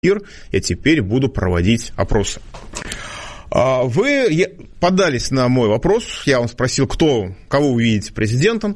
я теперь буду проводить опросы. Вы подались на мой вопрос, я вам спросил, кого вы видите президентом.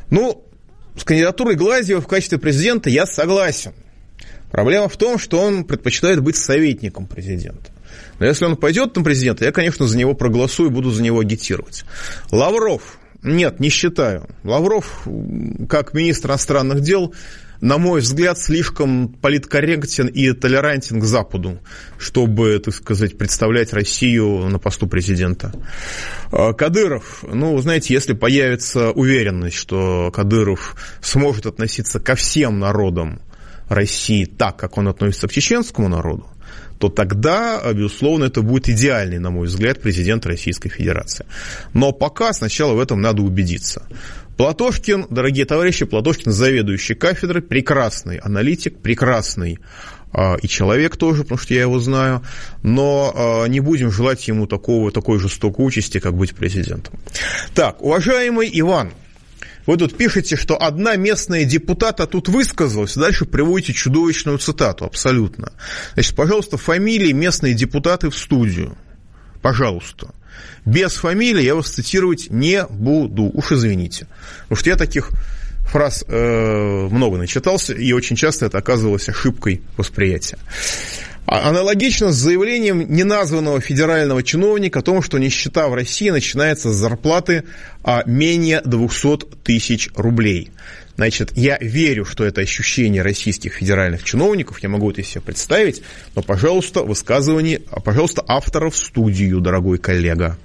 С кандидатурой Глазьева в качестве президента я согласен. Проблема в том, что он предпочитает быть советником президента. Но если он пойдет на президента, я, конечно, за него проголосую и буду за него агитировать. Лавров. Нет, не считаю. Лавров, как министр иностранных дел, на мой взгляд, слишком политкорректен и толерантен к Западу, чтобы, так сказать, представлять Россию на посту президента. Кадыров, знаете, если появится уверенность, что Кадыров сможет относиться ко всем народам России так, как он относится к чеченскому народу, то тогда, безусловно, это будет идеальный, на мой взгляд, президент Российской Федерации. Но пока сначала в этом надо убедиться. Платошкин, дорогие товарищи, Платошкин заведующий кафедрой, прекрасный аналитик, прекрасный и человек тоже, потому что я его знаю, но не будем желать ему такой жестокой участи, как быть президентом. Так, уважаемый Иван, вы тут пишете, что одна местная депутата тут высказалась, и дальше приводите чудовищную цитату, абсолютно. Значит, пожалуйста, фамилии местные депутаты в студию. Пожалуйста. Без фамилии я вас цитировать не буду, уж извините. Потому что я таких фраз много начитался, и очень часто это оказывалось ошибкой восприятия. Аналогично с заявлением неназванного федерального чиновника о том, что нищета в России начинается с зарплаты менее 200 тысяч рублей. Значит, я верю, что это ощущение российских федеральных чиновников, я могу это себе представить, но, пожалуйста, высказывание, пожалуйста, авторов в студию, дорогой коллега.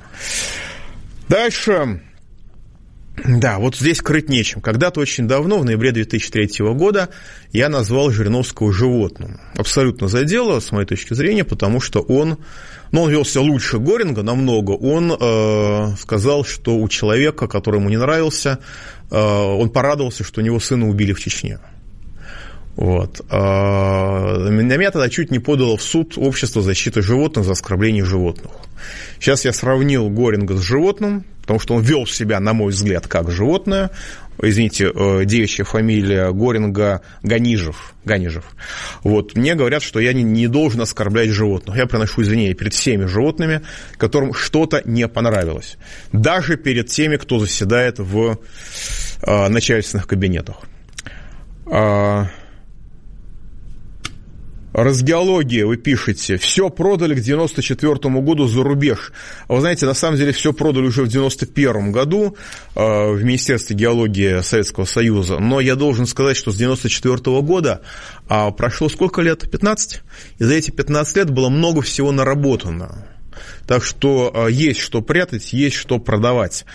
Дальше. Да, вот здесь крыть нечем. Когда-то очень давно, в ноябре 2003 года, я назвал Жириновского животным. Абсолютно задело, с моей точки зрения, потому что он вел себя лучше Горинга намного. Он сказал, что у человека, который ему не нравился, он порадовался, что у него сына убили в Чечне. Вот. На меня тогда чуть не подало в суд Общество защиты животных за оскорбление животных. Сейчас я сравнил Горинга с животным, потому что он вел себя, на мой взгляд, как животное. Извините, девичья фамилия Горинга Ганижев. Вот. Мне говорят, что я не должен оскорблять животных. Я приношу извинения перед всеми животными, которым что-то не понравилось. Даже перед теми, кто заседает в начальственных кабинетах. Разгеология, вы пишете, все продали к 1994 году за рубеж. Вы знаете, на самом деле все продали уже в 1991 году в Министерстве геологии Советского Союза. Но я должен сказать, что с 1994 года прошло сколько лет? 15? И за эти 15 лет было много всего наработано. Так что есть что прятать, есть что продавать.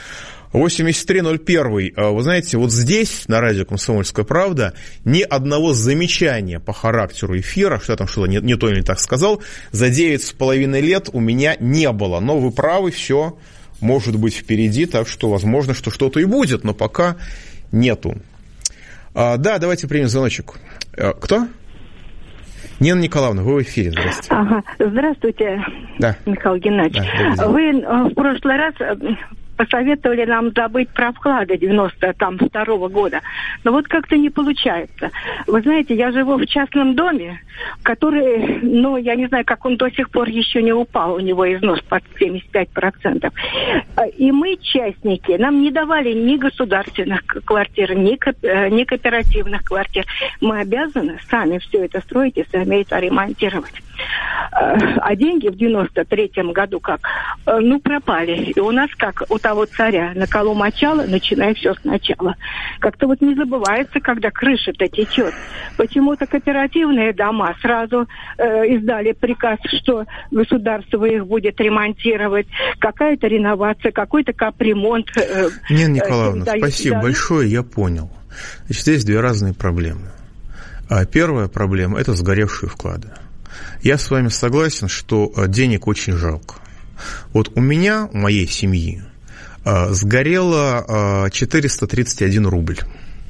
8301. Вы знаете, вот здесь, на радио «Комсомольская правда», ни одного замечания по характеру эфира, что я там что-то не то или не так сказал, за 9,5 лет у меня не было. Но вы правы, все может быть впереди, так что возможно, что что-то и будет, но пока нету. Да, давайте примем звоночек. Кто? Нина Николаевна, вы в эфире, здравствуйте. Ага. Здравствуйте, да. Михаил Геннадьевич. Да, вы в прошлый раз посоветовали нам забыть про вклады 92-го года. Но вот как-то не получается. Вы знаете, я живу в частном доме, который, я не знаю, как он до сих пор еще не упал, у него износ под 75%. И мы, частники, нам не давали ни государственных квартир, ни кооперативных квартир. Мы обязаны сами все это строить и сами это ремонтировать. А деньги в 93-м году пропали. И у нас, как у того царя, наколо мочало, начинай все сначала. Как-то вот не забывается, когда крыша-то течет. Почему-то кооперативные дома сразу издали приказ, что государство их будет ремонтировать. Какая-то реновация, какой-то капремонт. Нина Николаевна, спасибо большое, я понял. Значит, здесь две разные проблемы. Первая проблема – это сгоревшие вклады. Я с вами согласен, что денег очень жалко. Вот у меня, у моей семьи, сгорело 431 рубль.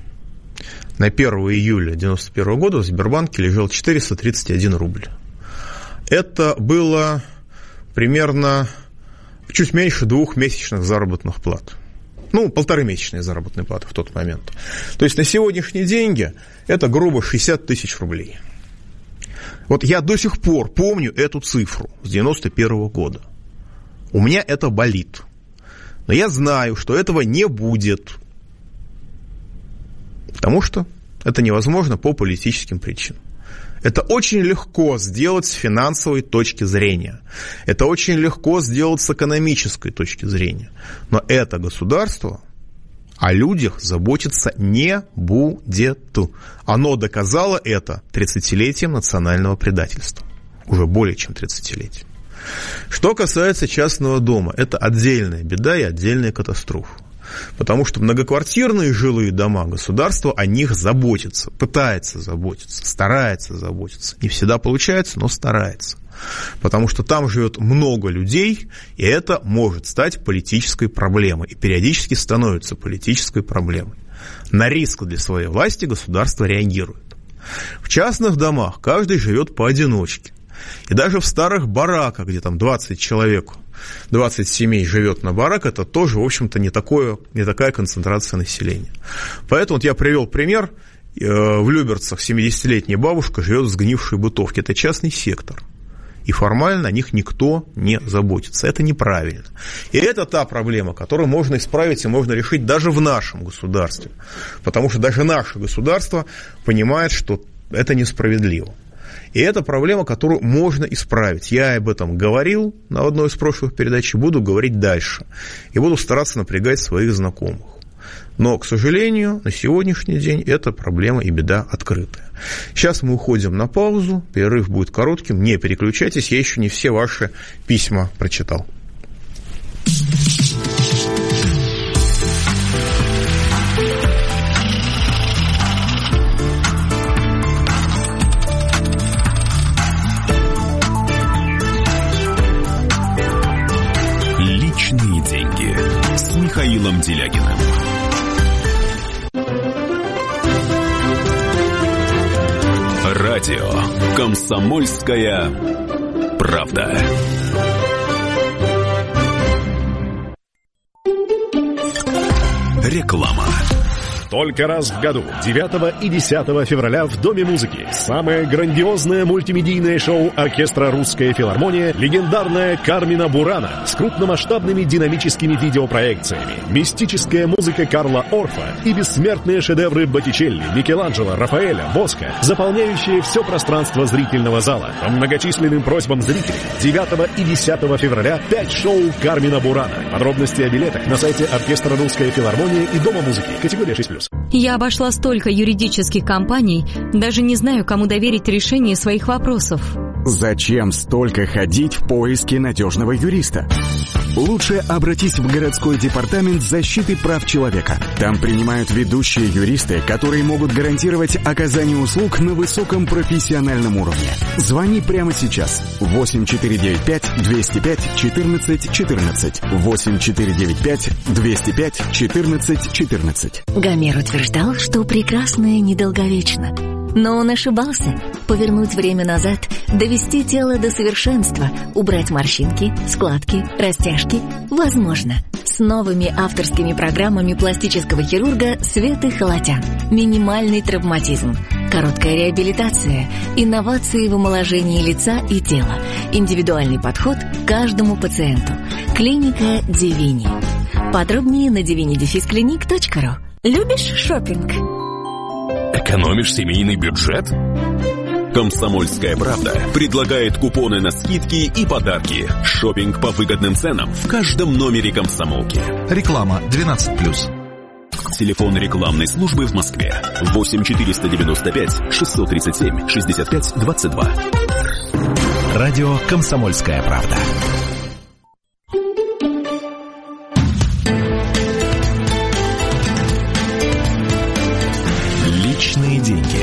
На 1 июля 1991 года в Сбербанке лежал 431 рубль. Это было примерно чуть меньше 2 месячных заработных плат. 1,5-месячные заработные платы в тот момент. То есть на сегодняшние деньги это грубо 60 тысяч рублей. Вот я до сих пор помню эту цифру с 91 года. У меня это болит. Но я знаю, что этого не будет. Потому что это невозможно по политическим причинам. Это очень легко сделать с финансовой точки зрения. Это очень легко сделать с экономической точки зрения. Но это государство о людях заботиться не будет. Оно доказало это 30-летием национального предательства. Уже более чем 30-летием. Что касается частного дома, это отдельная беда и отдельная катастрофа. Потому что многоквартирные жилые дома, государство о них заботится, пытается заботиться, старается заботиться. Не всегда получается, но старается. Потому что там живет много людей, и это может стать политической проблемой. И периодически становится политической проблемой. На риск для своей власти государство реагирует. В частных домах каждый живет поодиночке. И даже в старых бараках, где там 20 человек, 20 семей живет на барак, это тоже, в общем-то, не такая концентрация населения. Поэтому вот я привел пример. В Люберцах 70-летняя бабушка живет в сгнившей бытовке. Это частный сектор. И формально о них никто не заботится. Это неправильно. И это та проблема, которую можно исправить и можно решить даже в нашем государстве. Потому что даже наше государство понимает, что это несправедливо. И это проблема, которую можно исправить. Я об этом говорил на одной из прошлых передач и буду говорить дальше. И буду стараться напрягать своих знакомых. Но, к сожалению, на сегодняшний день эта проблема и беда открытая. Сейчас мы уходим на паузу, перерыв будет коротким, не переключайтесь, я еще не все ваши письма прочитал. Личные деньги с Михаилом Делягиным. Радио «Комсомольская правда». Реклама. Только раз в году, 9 и 10 февраля в Доме музыки, самое грандиозное мультимедийное шоу оркестра «Русская филармония» легендарная Кармина Бурана с крупномасштабными динамическими видеопроекциями, мистическая музыка Карла Орфа и бессмертные шедевры Боттичелли, Микеланджело, Рафаэля, Боско, заполняющие все пространство зрительного зала. По многочисленным просьбам зрителей 9 и 10 февраля 5 шоу Кармина Бурана. Подробности о билетах на сайте оркестра «Русская филармония» и Дома музыки. Категория 6+. Я обошла столько юридических компаний, даже не знаю, кому доверить решение своих вопросов. Зачем столько ходить в поиске надежного юриста? Лучше обратись в городской департамент защиты прав человека. Там принимают ведущие юристы, которые могут гарантировать оказание услуг на высоком профессиональном уровне. Звони прямо сейчас. 8495-205-1414. 8495-205-1414. Гомер утверждал, что прекрасное недолговечно. Но он ошибался. Повернуть время назад, довести тело до совершенства, убрать морщинки, складки, растяжки возможно. С новыми авторскими программами пластического хирурга Светы Холотян. Минимальный травматизм, короткая реабилитация, инновации в омоложении лица и тела, индивидуальный подход к каждому пациенту. Клиника Дивини. Подробнее на divini-clinic.ru. Любишь шопинг? Экономишь семейный бюджет? «Комсомольская правда» предлагает купоны на скидки и подарки. Шопинг по выгодным ценам в каждом номере «Комсомолки». Реклама 12+. Телефон рекламной службы в Москве 8-495-637-65-22. Радио «Комсомольская правда». Личные деньги.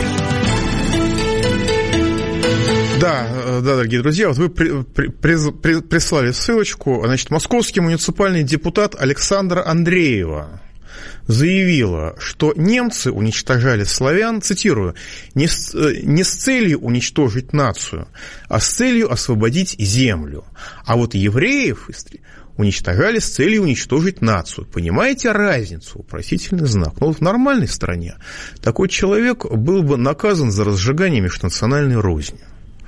Да, дорогие друзья, вот вы прислали ссылочку. Значит, московский муниципальный депутат Александра Андреева заявила, что немцы уничтожали славян, цитирую, не с целью уничтожить нацию, а с целью освободить землю. А вот евреев уничтожали с целью уничтожить нацию. Понимаете разницу? Вопросительный знак. Но вот в нормальной стране такой человек был бы наказан за разжигание межнациональной розни.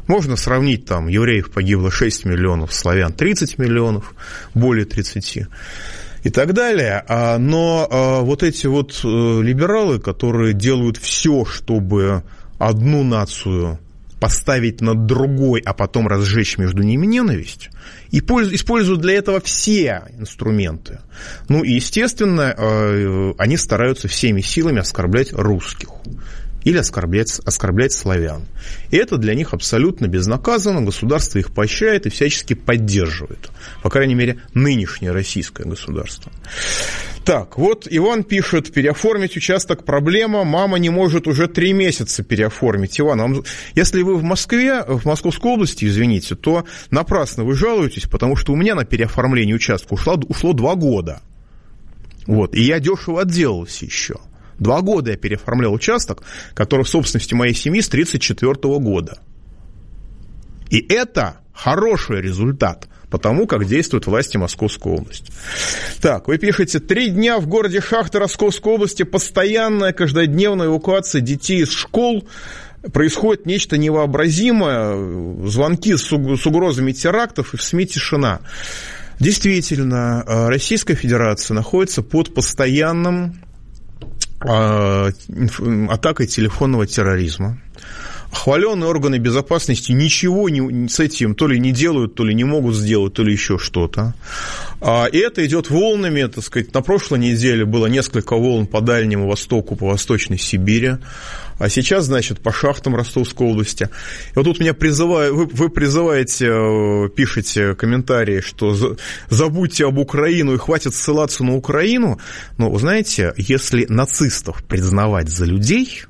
Можно сравнить, там, евреев погибло 6 миллионов, славян 30 миллионов, более 30 и так далее. Но вот эти вот либералы, которые делают все, чтобы одну нацию поставить над другой, а потом разжечь между ними ненависть, и используют для этого все инструменты. Ну и, естественно, они стараются всеми силами оскорблять русских или оскорблять славян. И это для них абсолютно безнаказанно, государство их поощряет и всячески поддерживает. По крайней мере, нынешнее российское государство. Так, вот Иван пишет: переоформить участок проблема, мама не может уже 3 месяца переоформить. Иван, если вы в Москве, в Московской области, извините, то напрасно вы жалуетесь, потому что у меня на переоформление участка ушло 2 года. Вот, и я дешево отделался еще. 2 года я переоформлял участок, который в собственности моей семьи с 1934 года. И это хороший результат, потому как действуют власти Московской области. Так, вы пишете: 3 дня в городе Шахта Ростовской области постоянная каждодневная эвакуация детей из школ. Происходит нечто невообразимое, звонки с угрозами терактов, и в СМИ тишина. Действительно, Российская Федерация находится под постоянным атакой телефонного терроризма. Хваленные органы безопасности ничего с этим то ли не делают, то ли не могут сделать, то ли еще что-то. И это идет волнами, так сказать. На прошлой неделе было несколько волн по Дальнему Востоку, по Восточной Сибири. А сейчас, значит, по шахтам Ростовской области. И вот тут меня вы призываете, пишете комментарии, что забудьте об Украину и хватит ссылаться на Украину. Но, вы знаете, если нацистов признавать за людей,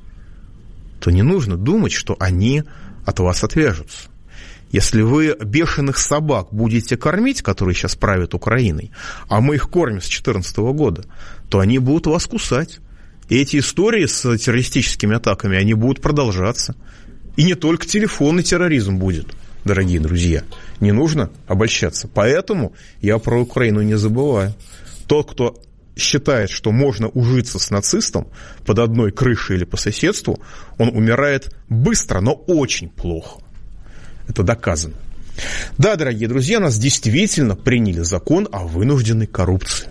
то не нужно думать, что они от вас отвяжутся. Если вы бешеных собак будете кормить, которые сейчас правят Украиной, а мы их кормим с 2014 года, то они будут вас кусать. И эти истории с террористическими атаками, они будут продолжаться. И не только телефонный терроризм будет, дорогие друзья. Не нужно обольщаться. Поэтому я про Украину не забываю. Тот, кто считает, что можно ужиться с нацистом под одной крышей или по соседству, он умирает быстро, но очень плохо. Это доказано. Да, дорогие друзья, нас действительно приняли закон о вынужденной коррупции.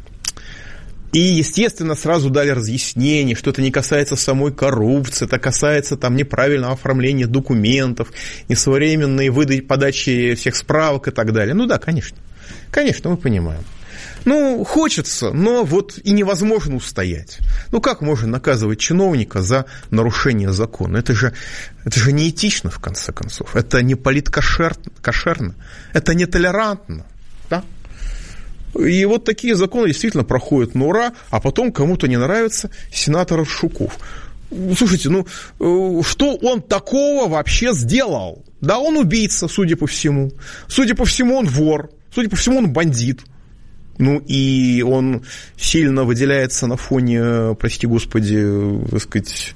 И, естественно, сразу дали разъяснение, что это не касается самой коррупции, это касается там неправильного оформления документов, несвоевременной подачи всех справок и так далее. Ну да, конечно. Конечно, мы понимаем. Ну, хочется, но вот и невозможно устоять. Ну, как можно наказывать чиновника за нарушение закона? Это же неэтично, в конце концов. Это не политкошерно, это нетолерантно. Да? И вот такие законы действительно проходят на ура, а потом кому-то не нравится сенатор Шуков. Слушайте, что он такого вообще сделал? Да, он убийца, судя по всему. Судя по всему, он вор. Судя по всему, он бандит. Ну, и он сильно выделяется на фоне, прости господи, так сказать,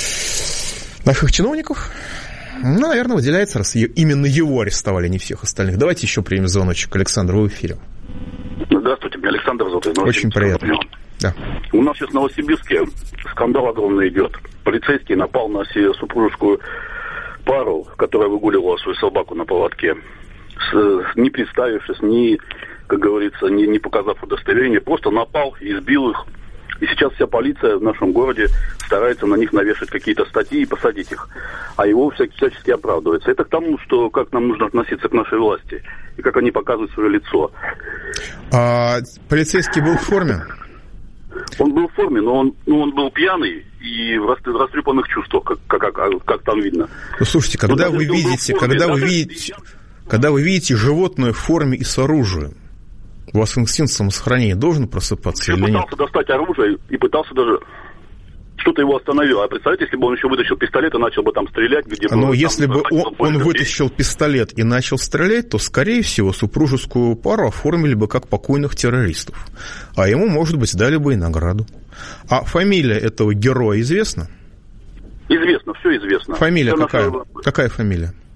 наших чиновников. Ну, наверное, выделяется, раз именно его арестовали, не всех остальных. Давайте еще примем звоночек. Александр, вы в эфире. Здравствуйте, меня Александр зовут. Очень приятно. Да. У нас сейчас в Новосибирске скандал огромный идет. Полицейский напал на супружескую пару, которая выгуливала свою собаку на поводке, не представившись, как говорится, не показав удостоверение, просто напал и избил их. И сейчас вся полиция в нашем городе старается на них навешать какие-то статьи и посадить их. А его всячески оправдывается. Это к тому, что как нам нужно относиться к нашей власти и как они показывают свое лицо. А полицейский был в форме? Он был в форме, но он был пьяный и в растрепанных чувствах, как там видно. Ну, слушайте, когда вы видите животное в форме и с оружием, у вас инстинкт самосохранения должен просыпаться или нет? Я пытался достать оружие и пытался даже... Что-то его остановило. А представляете, если бы он еще вытащил пистолет и начал бы там стрелять, где бы... Но если бы он вытащил пистолет и начал стрелять, то, скорее всего, супружескую пару оформили бы как покойных террористов. А ему, может быть, дали бы и награду. А фамилия этого героя известна? Известно, все известно. Фамилия какая? Какая фамилия?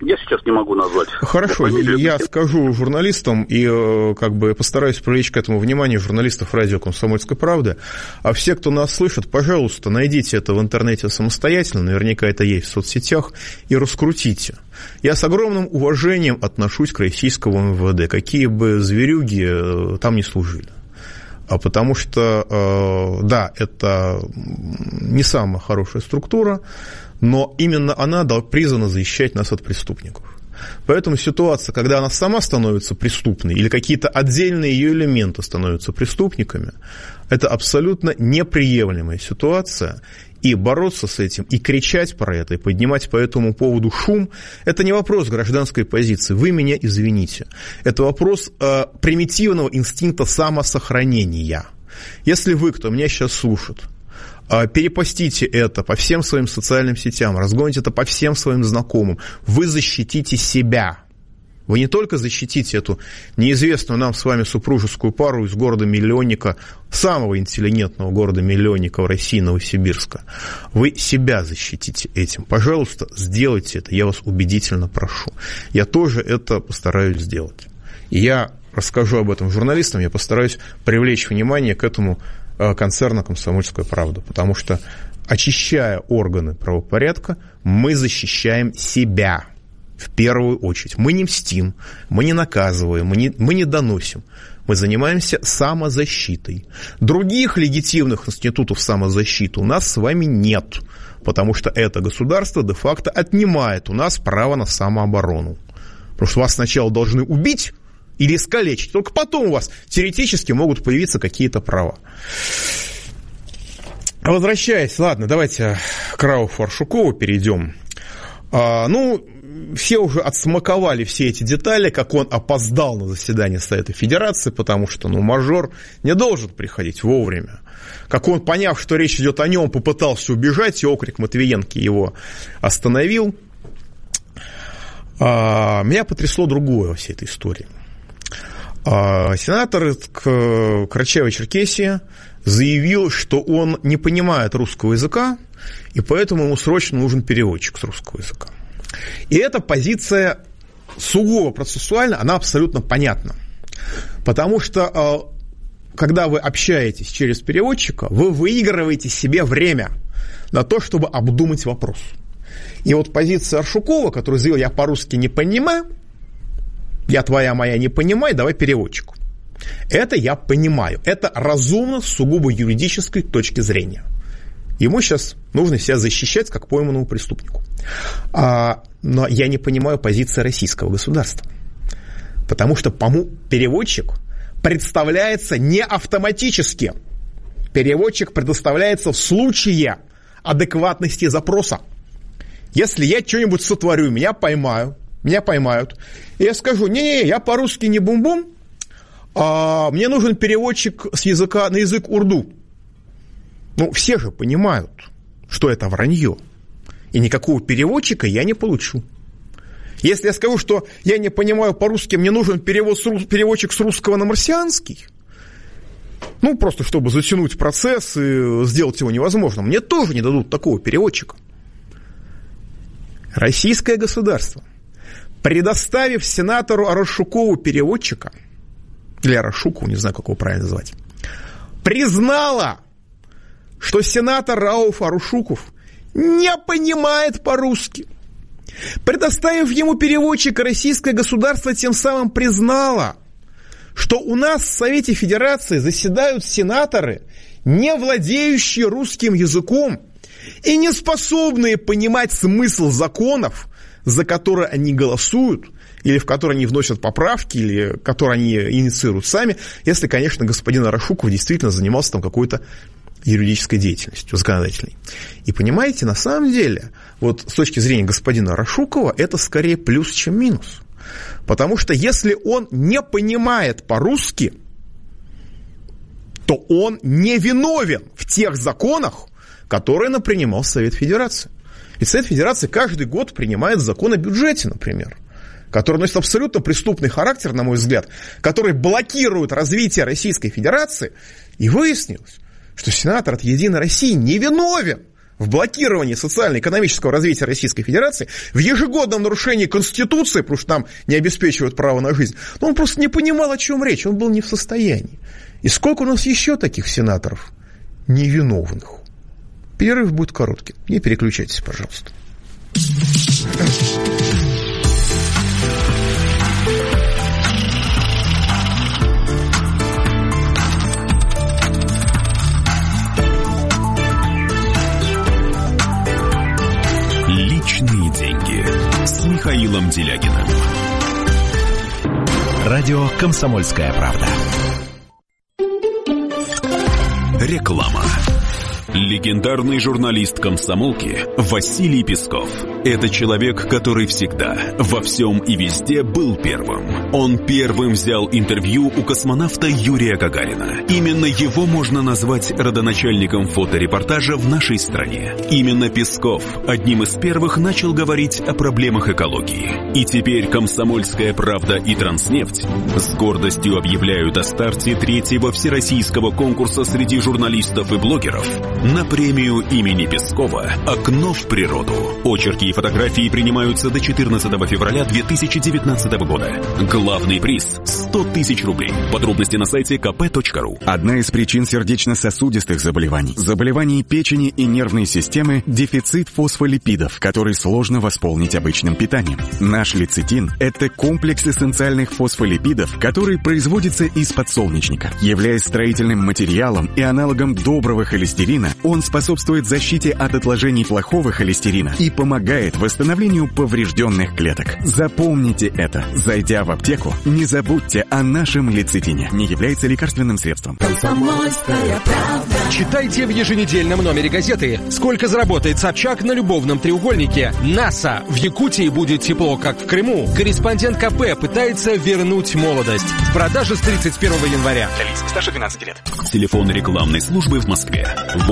Я сейчас не могу назвать. Хорошо, я скажу журналистам и как бы постараюсь привлечь к этому внимание журналистов радио «Комсомольской правды». А все, кто нас слышит, пожалуйста, найдите это в интернете самостоятельно, наверняка это есть в соцсетях, и раскрутите. Я с огромным уважением отношусь к российскому МВД, какие бы зверюги там не служили. Потому что, да, это не самая хорошая структура, но именно она призвана защищать нас от преступников. Поэтому ситуация, когда она сама становится преступной или какие-то отдельные ее элементы становятся преступниками, это абсолютно неприемлемая ситуация. И бороться с этим, и кричать про это, и поднимать по этому поводу шум, это не вопрос гражданской позиции. Вы меня извините. Это вопрос примитивного инстинкта самосохранения. Если вы, кто меня сейчас слушает, перепостите это по всем своим социальным сетям, разгоните это по всем своим знакомым, вы защитите себя. Вы не только защитите эту неизвестную нам с вами супружескую пару из города-миллионника, самого интеллигентного города-миллионника в России, Новосибирска. Вы себя защитите этим. Пожалуйста, сделайте это, я вас убедительно прошу. Я тоже это постараюсь сделать. И я расскажу об этом журналистам, я постараюсь привлечь внимание к этому концерну «Комсомольская правда», потому что, очищая органы правопорядка, мы защищаем себя. В первую очередь. Мы не мстим, мы не наказываем, мы не доносим. Мы занимаемся самозащитой. Других легитимных институтов самозащиты у нас с вами нет, потому что это государство де-факто отнимает у нас право на самооборону. Потому что вас сначала должны убить или искалечить, только потом у вас теоретически могут появиться какие-то права. Возвращаясь, ладно, давайте к Рауфу Аршукову перейдем. Все уже отсмаковали все эти детали, как он опоздал на заседание Совета Федерации, потому что, мажор не должен приходить вовремя. Как он, поняв, что речь идет о нем, попытался убежать, и окрик Матвиенко его остановил. Меня потрясло другое во всей этой истории. Сенатор Карачаево-Черкесии заявил, что он не понимает русского языка, и поэтому ему срочно нужен переводчик с русского языка. И эта позиция сугубо процессуальна, она абсолютно понятна. Потому что, когда вы общаетесь через переводчика, вы выигрываете себе время на то, чтобы обдумать вопрос. И вот позиция Аршукова, который заявил: я по-русски не понимаю, я твоя моя не понимаю, давай переводчику. Это я понимаю. Это разумно с сугубо юридической точки зрения. Ему сейчас нужно себя защищать как пойманному преступнику. Но я не понимаю позиции российского государства. Потому что переводчик представляется не автоматически. Переводчик предоставляется в случае адекватности запроса. Если я что-нибудь сотворю, меня поймают, и я скажу: не-не, я по-русски не бум-бум, мне нужен переводчик с языка на язык урду. Все же понимают, что это вранье. И никакого переводчика я не получу. Если я скажу, что я не понимаю по-русски, мне нужен переводчик с русского на марсианский, просто чтобы затянуть процесс и сделать его невозможным, мне тоже не дадут такого переводчика. Российское государство, предоставив сенатору Арашукову переводчика, или Арашукову, не знаю, как его правильно называть, признало, что сенатор Рауф Аршуков не понимает по-русски. Предоставив ему переводчика, российское государство тем самым признало, что у нас в Совете Федерации заседают сенаторы, не владеющие русским языком и не способные понимать смысл законов, за которые они голосуют, или в которые они вносят поправки, или которые они инициируют сами, если, конечно, господин Арашуков действительно занимался там какой-то юридической деятельностью, законодательной. И понимаете, на самом деле, вот с точки зрения господина Арашукова, это скорее плюс, чем минус. Потому что если он не понимает по-русски, то он не виновен в тех законах, которые напринимал Совет Федерации. Ведь Совет Федерации каждый год принимает закон о бюджете, например, который носит абсолютно преступный характер, на мой взгляд, который блокирует развитие Российской Федерации. И выяснилось, что сенатор от «Единой России» не виновен в блокировании социально-экономического развития Российской Федерации, в ежегодном нарушении Конституции, потому что там не обеспечивают право на жизнь, но он просто не понимал, о чем речь, он был не в состоянии. И сколько у нас еще таких сенаторов невиновных? Перерыв будет короткий. Не переключайтесь, пожалуйста. Личные деньги с Михаилом Делягиным. Радио «Комсомольская правда». Реклама. Легендарный журналист «Комсомолки» Василий Песков. Это человек, который всегда, во всем и везде был первым. Он первым взял интервью у космонавта Юрия Гагарина. Именно его можно назвать родоначальником фоторепортажа в нашей стране. Именно Песков одним из первых начал говорить о проблемах экологии. И теперь «Комсомольская правда» и «Транснефть» с гордостью объявляют о старте 3-го всероссийского конкурса среди журналистов и блогеров на премию имени Пескова «Окно в природу». Очерки и фотографии принимаются до 14 февраля 2019 года. Главный приз – 100 тысяч рублей. Подробности на сайте kp.ru. Одна из причин сердечно-сосудистых заболеваний печени и нервной системы – дефицит фосфолипидов, который сложно восполнить обычным питанием. Наш лецитин – это комплекс эссенциальных фосфолипидов, который производится из подсолнечника. Являясь строительным материалом и аналогом доброго холестерина, он способствует защите от отложений плохого холестерина и помогает восстановлению поврежденных клеток. Запомните это. Зайдя в аптеку, не забудьте о нашем лецитине. Не является лекарственным средством. Читайте в еженедельном номере газеты, сколько заработает Собчак на любовном треугольнике. НАСА. В Якутии будет тепло, как в Крыму. Корреспондент КП пытается вернуть молодость. В продаже с 31 января. Для лиц старше 12 лет. Телефон рекламной службы в Москве.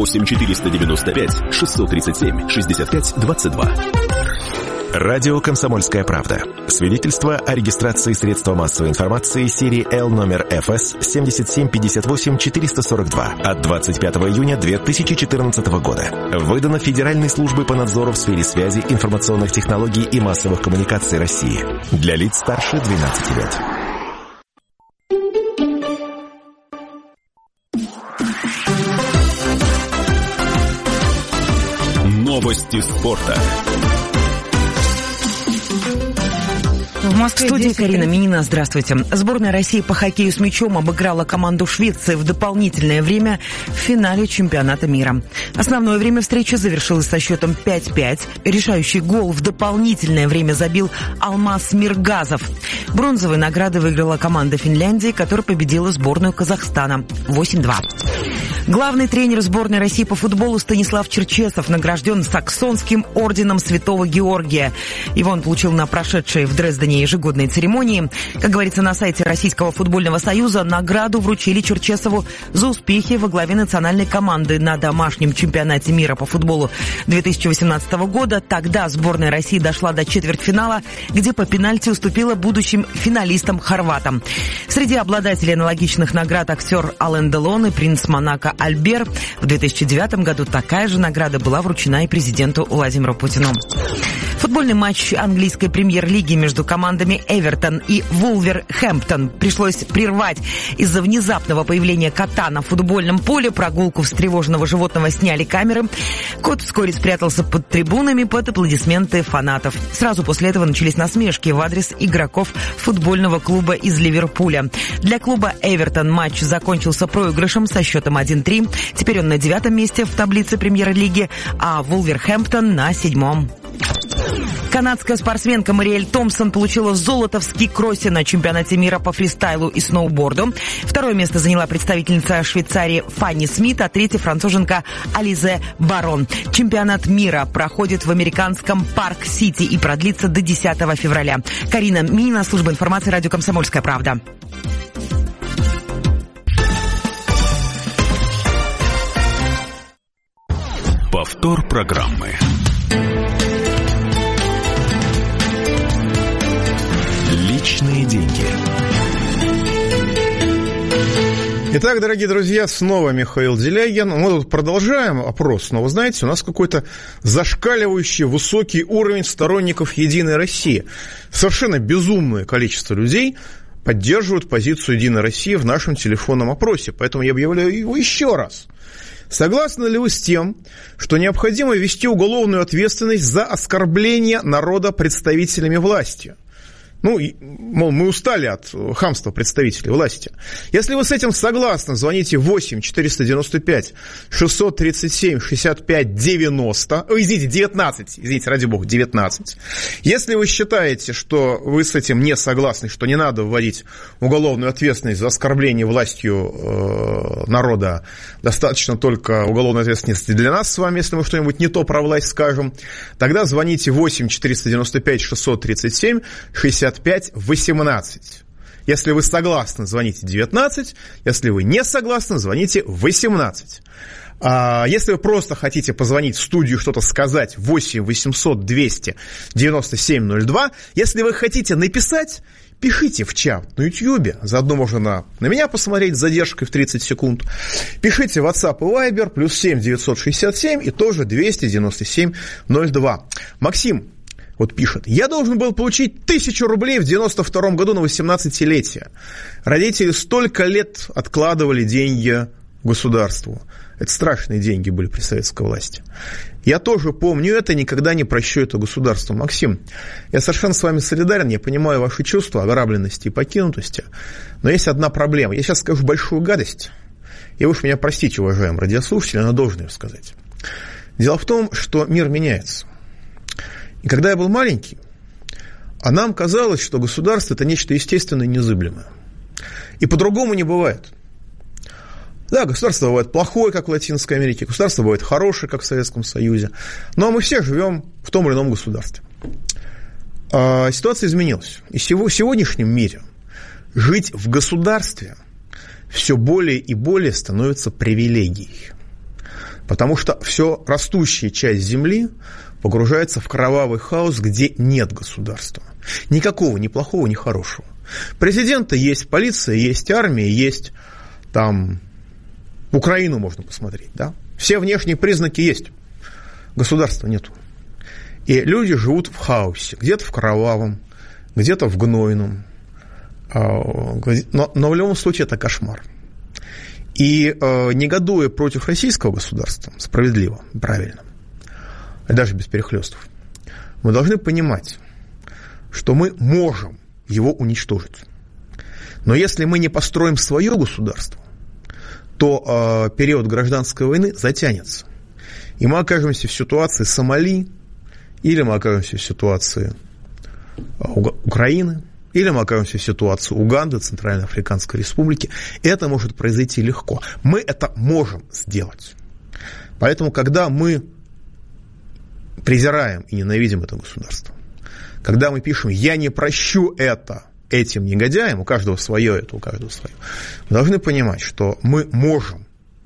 8-495-637-65-22. Радио «Комсомольская правда». Свидетельство о регистрации средства массовой информации серии L номер ФС 7758-442 от 25 июня 2014 года. Выдано Федеральной службой по надзору в сфере связи, информационных технологий и массовых коммуникаций России. Для лиц старше 12 лет. Новости спорта. В Москве. В студии Карина Минина. Здравствуйте. Сборная России по хоккею с мячом обыграла команду Швеции в дополнительное время в финале чемпионата мира. Основное время встречи завершилось со счетом 5-5. Решающий гол в дополнительное время забил Алмаз Миргазов. Бронзовые награды выиграла команда Финляндии, которая победила сборную Казахстана 8-2. Главный тренер сборной России по футболу Станислав Черчесов награжден Саксонским орденом Святого Георгия. Его он получил на прошедшей в Дрездене ежегодной церемонии. Как говорится на сайте Российского футбольного союза, награду вручили Черчесову за успехи во главе национальной команды на домашнем чемпионате мира по футболу 2018 года. Тогда сборная России дошла до четвертьфинала, где по пенальти уступила будущим финалистам-хорватам. Среди обладателей аналогичных наград актер Ален Делон и принц Монако Альбер. В 2009 году такая же награда была вручена и президенту Владимиру Путину. Футбольный матч английской премьер-лиги между командами Эвертон и Вулверхэмптон пришлось прервать из-за внезапного появления кота на футбольном поле. Прогулку встревоженного животного сняли камеры. Кот вскоре спрятался под трибунами под аплодисменты фанатов. Сразу после этого начались насмешки в адрес игроков футбольного клуба из Ливерпуля. Для клуба Эвертон матч закончился проигрышем со счетом 1-3. Теперь он на 9-м месте в таблице премьер-лиги, а Вулверхэмптон на 7-м. Канадская спортсменка Мариэль Томпсон получила золото в ски-кроссе на чемпионате мира по фристайлу и сноуборду. Второе место заняла представительница Швейцарии Фанни Смит, а третье француженка Ализе Барон. Чемпионат мира проходит в американском Парк-Сити и продлится до 10 февраля. Карина Минина, служба информации, радио «Комсомольская правда». Повтор программы. Личные деньги. Итак, дорогие друзья, снова Михаил Делягин. Мы тут продолжаем опрос, но вы знаете, у нас какой-то зашкаливающий высокий уровень сторонников «Единой России». Совершенно безумное количество людей поддерживают позицию «Единой России» в нашем телефонном опросе, поэтому я объявляю его еще раз. Согласны ли вы с тем, что необходимо ввести уголовную ответственность за оскорбление народа представителями власти? Ну, мол, мы устали от хамства представителей власти. Если вы с этим согласны, звоните 8-497-637-65-90. Извините, 19. Извините, ради бога, 19. Если вы считаете, что вы с этим не согласны, что не надо вводить уголовную ответственность за оскорбление властью народа, достаточно только уголовной ответственности для нас с вами, если мы что-нибудь не то про власть скажем, тогда звоните 8-495-637-65-18. Если вы согласны, звоните 19. Если вы не согласны, звоните 18. Если вы просто хотите позвонить в студию, что-то сказать, 8-800-200-97-02. Если вы хотите написать, пишите в чат на YouTube. Заодно можно на меня посмотреть с задержкой в 30 секунд. Пишите в WhatsApp и Viber, +7 967 и тоже 297-02. Максим вот пишет: я должен был получить 1000 рублей в 92 году на 18-летие. Родители столько лет откладывали деньги государству. Это страшные деньги были при советской власти. Я тоже помню это, никогда не прощу это государству. Максим, я совершенно с вами солидарен, я понимаю ваши чувства ограбленности и покинутости, но есть одна проблема. Я сейчас скажу большую гадость, и вы уж меня простите, уважаемые радиослушатели, но должен ее сказать. Дело в том, что мир меняется. И когда я был маленький, нам казалось, что государство – это нечто естественное и незыблемое. И по-другому не бывает. Да, государство бывает плохое, как в Латинской Америке, государство бывает хорошее, как в Советском Союзе, но мы все живем в том или ином государстве. Ситуация изменилась. И в сегодняшнем мире жить в государстве все более и более становится привилегией. Потому что все растущая часть земли погружается в кровавый хаос, где нет государства. Никакого, ни плохого, ни хорошего. Президента есть, полиция есть, армия есть, там Украину можно посмотреть, да? Все внешние признаки есть. Государства нету. И люди живут в хаосе. Где-то в кровавом, где-то в гнойном. Но в любом случае это кошмар. И негодуя против российского государства, справедливо, правильно, и даже без перехлёстов, мы должны понимать, что мы можем его уничтожить. Но если мы не построим свое государство, то период гражданской войны затянется. И мы окажемся в ситуации Сомали, или мы окажемся в ситуации Украины, или мы окажемся в ситуации Уганды, Центральноафриканской Республики. Это может произойти легко. Мы это можем сделать. Поэтому, когда мы презираем и ненавидим это государство, когда мы пишем «я не прощу это этим негодяям», у каждого свое это, у каждого свое, мы должны понимать, что мы можем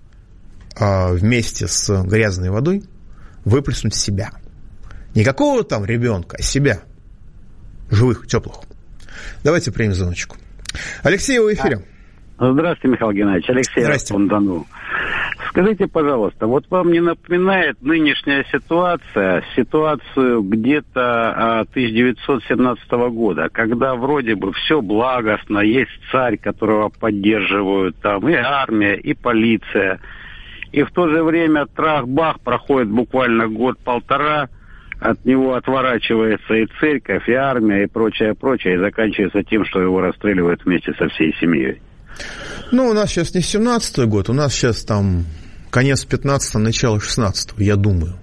вместе с грязной водой выплеснуть себя. Не какого-то там ребенка, а себя. Живых, теплых. Давайте примем звоночку. Алексей, вы в эфире. Здравствуйте, Михаил Геннадьевич. Алексей Ростов-на-Дону. Скажите, пожалуйста, вот вам не напоминает нынешняя ситуация ситуацию где-то 1917 года, когда вроде бы все благостно, есть царь, которого поддерживают, там и армия, и полиция, и в то же время трах-бах, проходит буквально год-полтора, от него отворачивается и церковь, и армия, и прочее, и заканчивается тем, что его расстреливают вместе со всей семьей. Ну, у нас сейчас не 17-й год, у нас сейчас там конец 15-го, начало 16-го, я думаю.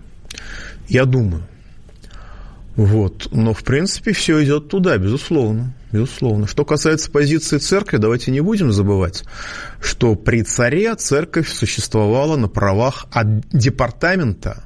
Вот. Но, в принципе, все идет туда, безусловно. Что касается позиции церкви, давайте не будем забывать, что при царе церковь существовала на правах отдела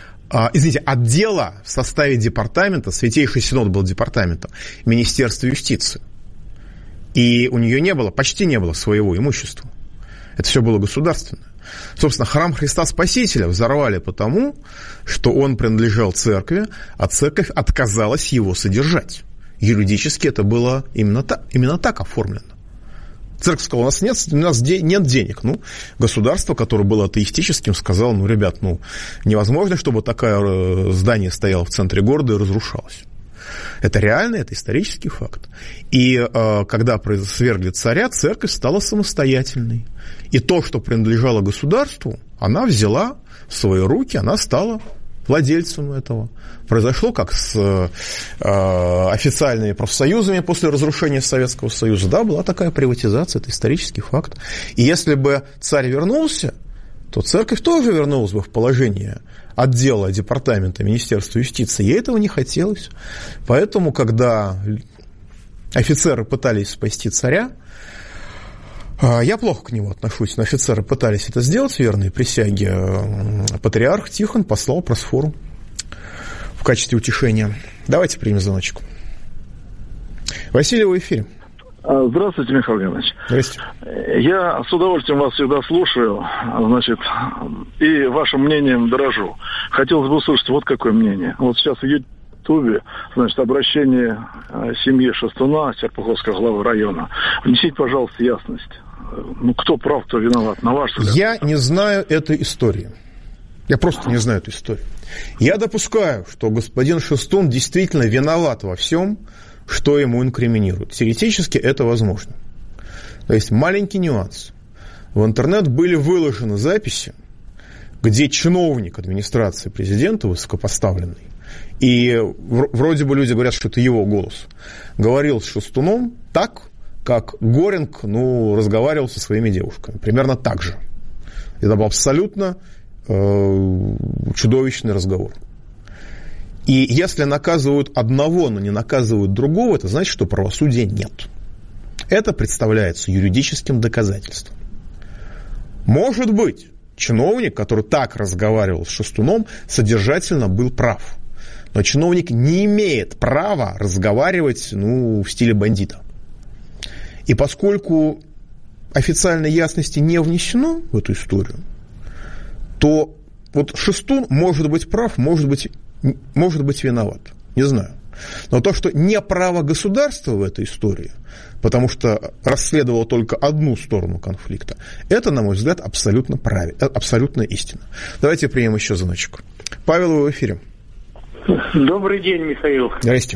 в составе департамента, Святейший Синод был департаментом, Министерства юстиции. И у нее почти не было своего имущества. Это все было государственное. Собственно, храм Христа Спасителя взорвали потому, что он принадлежал церкви, а церковь отказалась его содержать. Юридически это было именно так оформлено. Церковь сказала, у нас нет денег. Ну, государство, которое было атеистическим, сказало, ну, ребят, ну, невозможно, чтобы такое здание стояло в центре города и разрушалось. Это реально, это исторический факт. И когда свергли царя, церковь стала самостоятельной. И то, что принадлежало государству, она взяла в свои руки, она стала владельцем этого. Произошло как с официальными профсоюзами после разрушения Советского Союза. Да, была такая приватизация, это исторический факт. И если бы царь вернулся, то церковь тоже вернулась бы в положение отдела, департамента Министерства юстиции. Ей этого не хотелось. Поэтому, когда офицеры пытались спасти царя, я плохо к нему отношусь, но офицеры пытались это сделать, верные присяги, патриарх Тихон послал Просфору в качестве утешения. Давайте примем звоночек. Василий, в эфире. Здравствуйте, Михаил Геннадьевич. Здравствуйте. Я с удовольствием вас всегда слушаю, значит, и вашим мнением дорожу. Хотелось бы услышать вот какое мнение. Вот сейчас в Ютубе, значит, обращение семьи Шастуна, Серпуховского главы района. Внесите, пожалуйста, ясность. Ну, кто прав, кто виноват, на ваш взгляд? Я не знаю этой истории. Я просто не знаю эту историю. Я допускаю, что господин Шастун действительно виноват во всем, что ему инкриминируют. Теоретически это возможно. То есть маленький нюанс. В интернет были выложены записи, где чиновник администрации президента, высокопоставленный, и вроде бы люди говорят, что это его голос, говорил с Шастуном так, как Горинг, разговаривал со своими девушками. Примерно так же. Это был абсолютно чудовищный разговор. И если наказывают одного, но не наказывают другого, это значит, что правосудия нет. Это представляется юридическим доказательством. Может быть, чиновник, который так разговаривал с Шастуном, содержательно был прав. Но чиновник не имеет права разговаривать, в стиле бандита. И поскольку официальной ясности не внесено в эту историю, то вот Шастун может быть прав, может быть виноват. Не знаю. Но то, что не право государства в этой истории, потому что расследовало только одну сторону конфликта, это, на мой взгляд, абсолютно правильно, абсолютно истина. Давайте примем еще звоночек. Павел, вы в эфире. Добрый день, Михаил. Здрасте.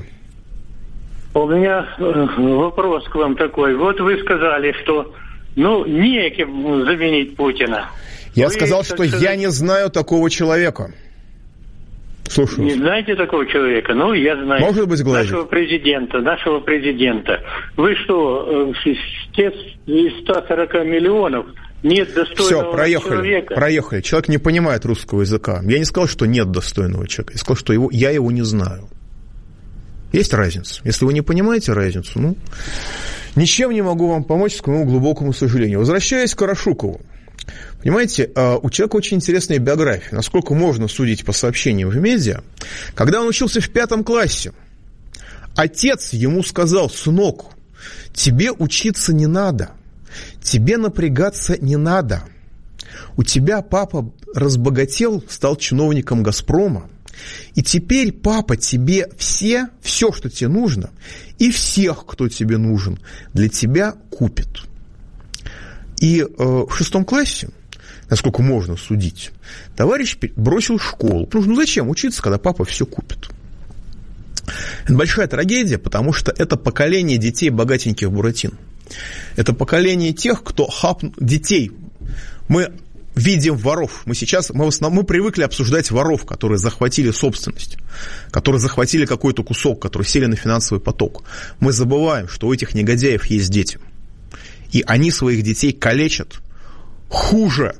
У меня вопрос к вам такой. Вот вы сказали, что неким заменить Путина. Я сказал, что я не знаю такого человека. Слушаю. Не знаете такого человека? Я знаю. Может быть, нашего президента. Вы что, из 140 миллионов нет достойного человека? Проехали. Человек не понимает русского языка. Я не сказал, что нет достойного человека. Я сказал, что я его не знаю. Есть разница. Если вы не понимаете разницу, ничем не могу вам помочь, к моему глубокому сожалению. Возвращаясь к Карашукову. Понимаете, у человека очень интересная биография. Насколько можно судить по сообщениям в медиа. Когда он учился в 5 классе, отец ему сказал: сынок, тебе учиться не надо, тебе напрягаться не надо. У тебя папа разбогател, стал чиновником «Газпрома», и теперь папа тебе все, что тебе нужно, и всех, кто тебе нужен, для тебя купит. И в 6 классе, насколько можно судить, товарищ бросил школу. Потому что зачем учиться, когда папа все купит? Это большая трагедия, потому что это поколение детей богатеньких буратин. Это поколение тех, кто детей. Мы видим воров. Мы привыкли обсуждать воров, которые захватили собственность, которые захватили какой-то кусок, которые сели на финансовый поток. Мы забываем, что у этих негодяев есть дети. И они своих детей калечат хуже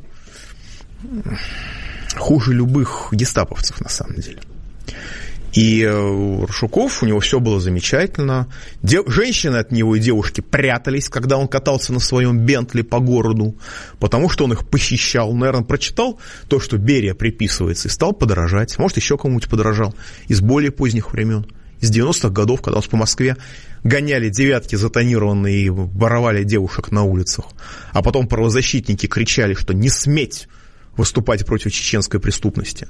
любых гестаповцев, на самом деле. И Рашуков, у него все было замечательно. Женщины от него и девушки прятались, когда он катался на своем Бентли по городу, потому что он их похищал. Наверное, прочитал то, что Берия приписывается, и стал подражать. Может, еще кому-нибудь подражал из более поздних времен. Из 90-х годов, когда у нас по Москве гоняли девятки затонированные и воровали девушек на улицах. А потом правозащитники кричали, что не сметь выступать против чеченской преступности.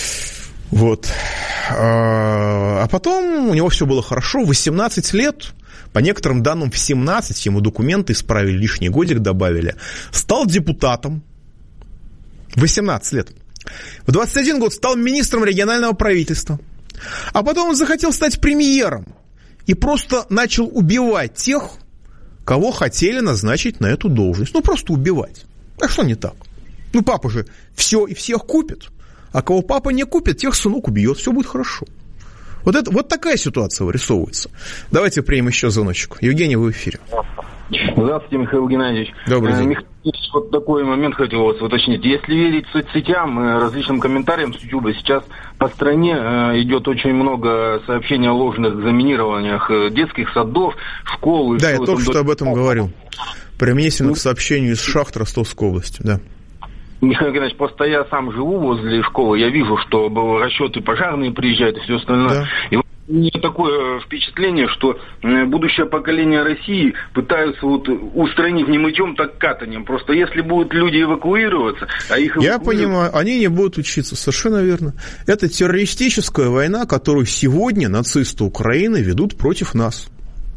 Вот. А потом у него все было хорошо. В 18 лет по некоторым данным в 17, ему документы исправили, лишний годик добавили, стал депутатом, 18 лет. В 21 год стал министром регионального правительства. А потом он захотел стать премьером и просто начал убивать тех, кого хотели назначить на эту должность. Ну, просто убивать. А что не так? Ну, папа же все и всех купит. А кого папа не купит, тех сынок убьет. Все будет хорошо. Вот такая ситуация вырисовывается. Давайте примем еще звоночек. Евгений, вы в эфире. Здравствуйте, Михаил Геннадьевич. Добрый день. Михаил Геннадьевич, вот такой момент хотел вас уточнить. Если верить соцсетям, различным комментариям с YouTube, сейчас по стране идет очень много сообщений о ложных заминированиях детских садов, школ. Да, я только что об этом говорил. Применительно к сообщению из шахт Ростовской области, да. Михаил Геннадьевич, просто я сам живу возле школы, я вижу, что расчеты пожарные приезжают и все остальное. Да. И у меня такое впечатление, что будущее поколение России пытаются устранить не мытьем, так катанием. Просто если будут люди эвакуироваться, а их Я понимаю, они не будут учиться, совершенно верно. Это террористическая война, которую сегодня нацисты Украины ведут против нас.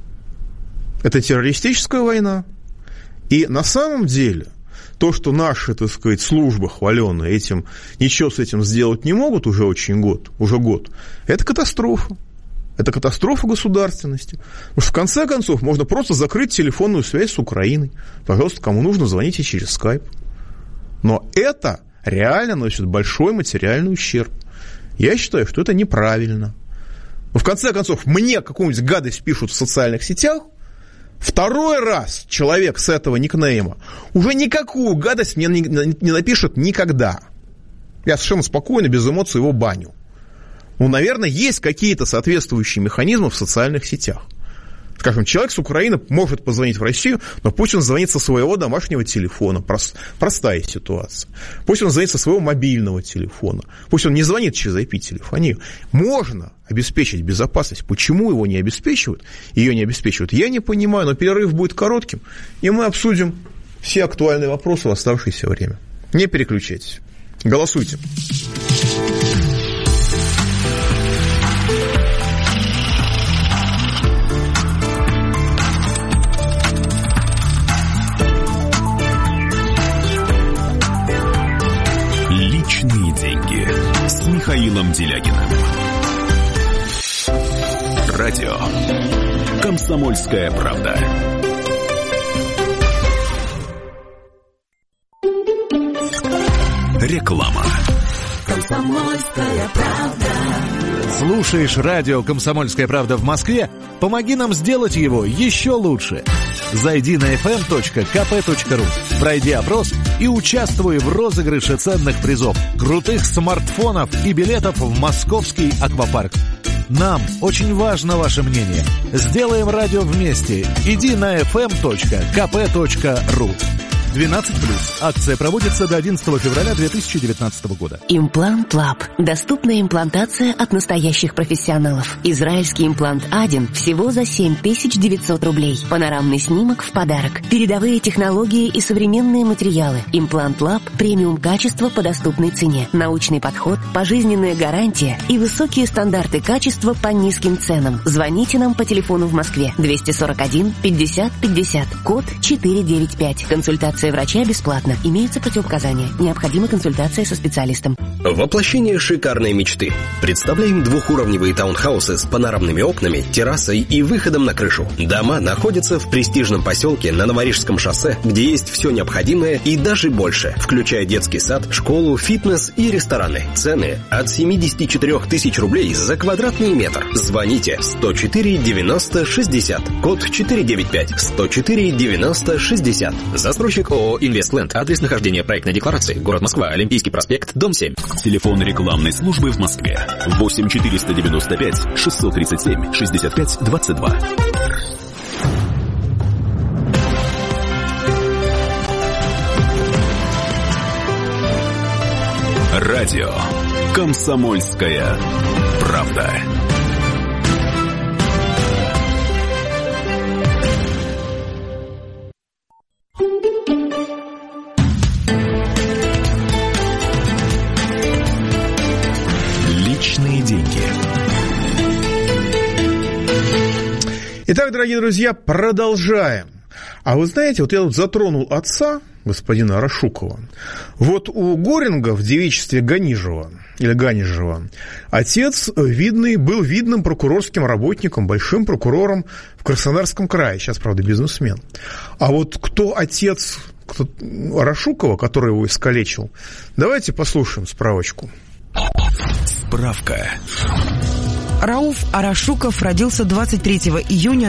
Это террористическая война. И на самом деле то, что наши, так сказать, службы хваленые ничего с этим сделать не могут уже год, это катастрофа. Это катастрофа государственности. Потому что, в конце концов, можно просто закрыть телефонную связь с Украиной. Пожалуйста, кому нужно, звоните через скайп. Но это реально наносит большой материальный ущерб. Я считаю, что это неправильно. Но, в конце концов, мне какую-нибудь гадость пишут в социальных сетях, второй раз человек с этого никнейма уже никакую гадость мне не напишет никогда. Я совершенно спокойно, без эмоций его баню. Ну, наверное, есть какие-то соответствующие механизмы в социальных сетях. Скажем, человек с Украины может позвонить в Россию, но пусть он звонит со своего домашнего телефона. Простая ситуация. Пусть он звонит со своего мобильного телефона. Пусть он не звонит через IP-телефонию. Можно обеспечить безопасность. Почему его не обеспечивают? Ее не обеспечивают. Я не понимаю, но перерыв будет коротким, и мы обсудим все актуальные вопросы в оставшееся время. Не переключайтесь. Голосуйте. Личные деньги с Михаилом Делягиным. Радио «Комсомольская правда». Реклама. «Комсомольская правда». Слушаешь радио «Комсомольская правда» в Москве? Помоги нам сделать его еще лучше. Зайди на fm.kp.ru, пройди опрос и участвуй в розыгрыше ценных призов, крутых смартфонов и билетов в московский аквапарк. Нам очень важно ваше мнение. Сделаем радио вместе. Иди на fm.kp.ru. 12+. Акция проводится до 11 февраля 2019 года. Имплант Лаб. Доступная имплантация от настоящих профессионалов. Израильский имплант Аден всего за 7900 рублей. Панорамный снимок в подарок. Передовые технологии и современные материалы. Имплант Лаб. Премиум качество по доступной цене. Научный подход, пожизненная гарантия и высокие стандарты качества по низким ценам. Звоните нам по телефону в Москве 241 50 50, код 495. Консультация врача бесплатно. Имеются противопоказания. Необходима консультация со специалистом. Воплощение шикарной мечты. Представляем двухуровневые таунхаусы с панорамными окнами, террасой и выходом на крышу. Дома находятся в престижном поселке на Новорижском шоссе, где есть все необходимое и даже больше, включая детский сад, школу, фитнес и рестораны. Цены от 74 тысяч рублей за квадратный метр. Звоните 104 90 60, код 495, 104 90 60. Застройщик ООО «Инвестленд». Адрес нахождения проектной декларации. Город Москва. Олимпийский проспект. Дом 7. Телефон рекламной службы в Москве. 8 495 637 65 22. Радио «Комсомольская правда». Личные деньги. Итак, дорогие друзья, продолжаем. А вы знаете, вот я тут затронул отца, господина Арашукова. Вот у Горинга в девичестве Ганижева, или Ганижева, отец был видным прокурорским работником, большим прокурором в Краснодарском крае. Сейчас, правда, бизнесмен. А вот кто отец Арашукова, который его искалечил, давайте послушаем справочку. Справка. Рауф Арашуков родился 23 июня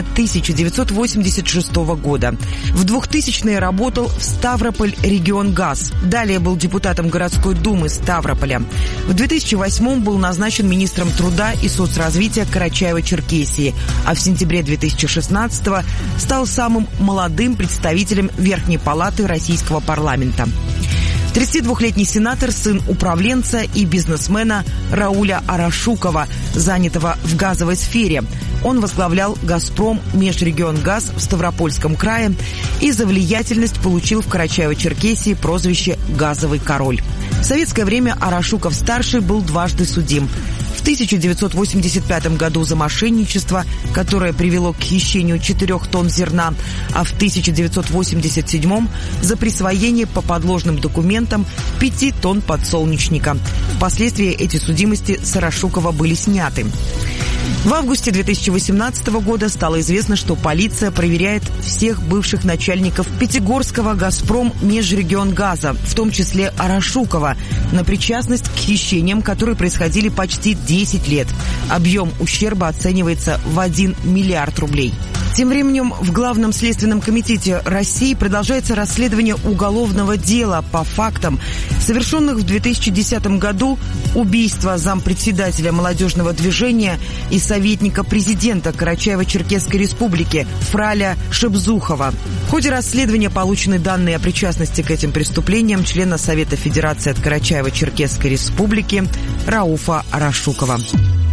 1986 года. В 2000-е работал в Ставрополь-Регионгаз. Далее был депутатом городской думы Ставрополя. В 2008-м был назначен министром труда и соцразвития Карачаево-Черкесии, а в сентябре 2016-го стал самым молодым представителем Верхней палаты российского парламента. 32-летний сенатор, сын управленца и бизнесмена Рауля Арашукова, занятого в газовой сфере. Он возглавлял «Газпром» Межрегионгаз в Ставропольском крае и за влиятельность получил в Карачаево-Черкесии прозвище «Газовый король». В советское время Арашуков-старший был дважды судим. В 1985 году за мошенничество, которое привело к хищению 4 тонн зерна, а в 1987 за присвоение по подложным документам 5 тонн подсолнечника. Впоследствии эти судимости с Арашукова были сняты. В августе 2018 года стало известно, что полиция проверяет всех бывших начальников Пятигорского «Газпром» Межрегионгаза, в том числе Арашукова, на причастность к хищениям, которые происходили почти 10 лет. Объем ущерба оценивается в 1 миллиард рублей. Тем временем в Главном следственном комитете России продолжается расследование уголовного дела по фактам, совершенных в 2010 году убийства зампредседателя молодежного движения и советника президента Карачаево-Черкесской республики Фраля Шебзухова. В ходе расследования получены данные о причастности к этим преступлениям члена Совета Федерации от Карачаево-Черкесской республики Рауфа Арашукова.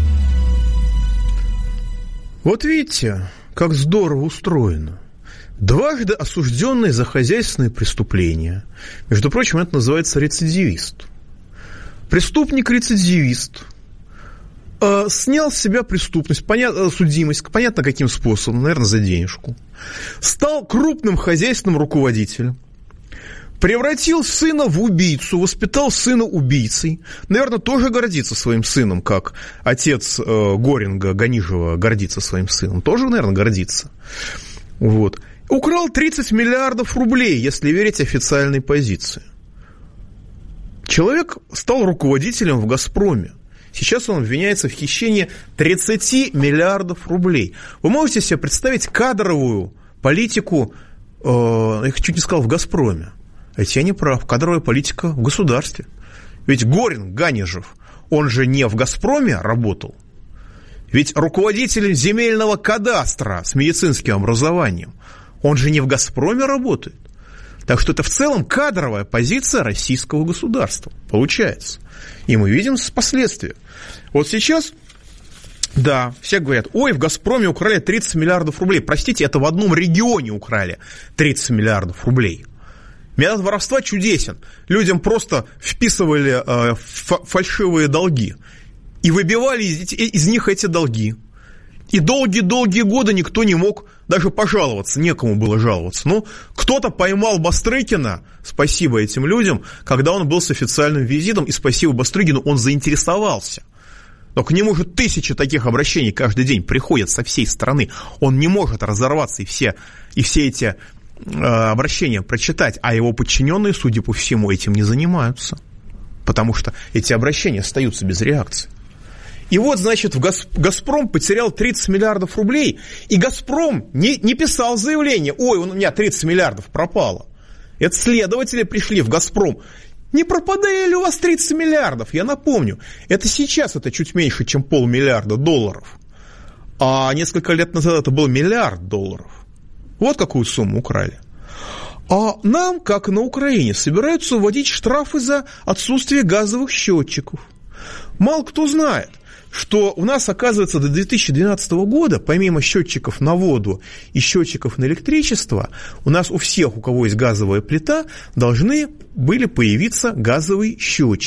Вот видите, как здорово устроено. Дважды осужденный за хозяйственные преступления. Между прочим, это называется рецидивист. Преступник-рецидивист снял с себя преступность, судимость, понятно каким способом, наверное, за денежку. Стал крупным хозяйственным руководителем. Превратил сына в убийцу, воспитал сына убийцей. Наверное, тоже гордится своим сыном, как отец Горинга, Ганижева, гордится своим сыном. Тоже, наверное, гордится. Вот. Украл 30 миллиардов рублей, если верить официальной позиции. Человек стал руководителем в «Газпроме». Сейчас он обвиняется в хищении 30 миллиардов рублей. Вы можете себе представить кадровую политику, я чуть не сказал, в «Газпроме». А ведь я не прав. Кадровая политика в государстве. Ведь Горинг, Ганижев, он же не в «Газпроме» работал. Ведь руководитель земельного кадастра с медицинским образованием, он же не в «Газпроме» работает. Так что это в целом кадровая позиция российского государства получается. И мы видим последствия. Вот сейчас, да, все говорят, ой, в «Газпроме» украли 30 миллиардов рублей. Простите, это в одном регионе украли 30 миллиардов рублей. Метод воровства чудесен. Людям просто вписывали фальшивые долги и выбивали из них эти долги. И долгие-долгие годы никто не мог даже пожаловаться, некому было жаловаться. Но кто-то поймал Бастрыкина, спасибо этим людям, когда он был с официальным визитом, и спасибо Бастрыкину, он заинтересовался. Но к нему же тысячи таких обращений каждый день приходят со всей страны. Он не может разорваться и все эти обращения прочитать, а его подчиненные, судя по всему, этим не занимаются. Потому что эти обращения остаются без реакции. И вот, значит, «Газпром» потерял 30 миллиардов рублей, и «Газпром» не писал заявление, ой, у меня 30 миллиардов пропало. Это следователи пришли в «Газпром». Не пропадали ли у вас 30 миллиардов? Я напомню, это сейчас это чуть меньше, чем $500 миллиарда. А несколько лет назад это был $1 миллиард. Вот какую сумму украли. А нам, как и на Украине, собираются вводить штрафы за отсутствие газовых счетчиков. Мало кто знает, что у нас, оказывается, до 2012 года, помимо счетчиков на воду и счетчиков на электричество, у нас у всех, у кого есть газовая плита, должны были появиться газовые счетчики.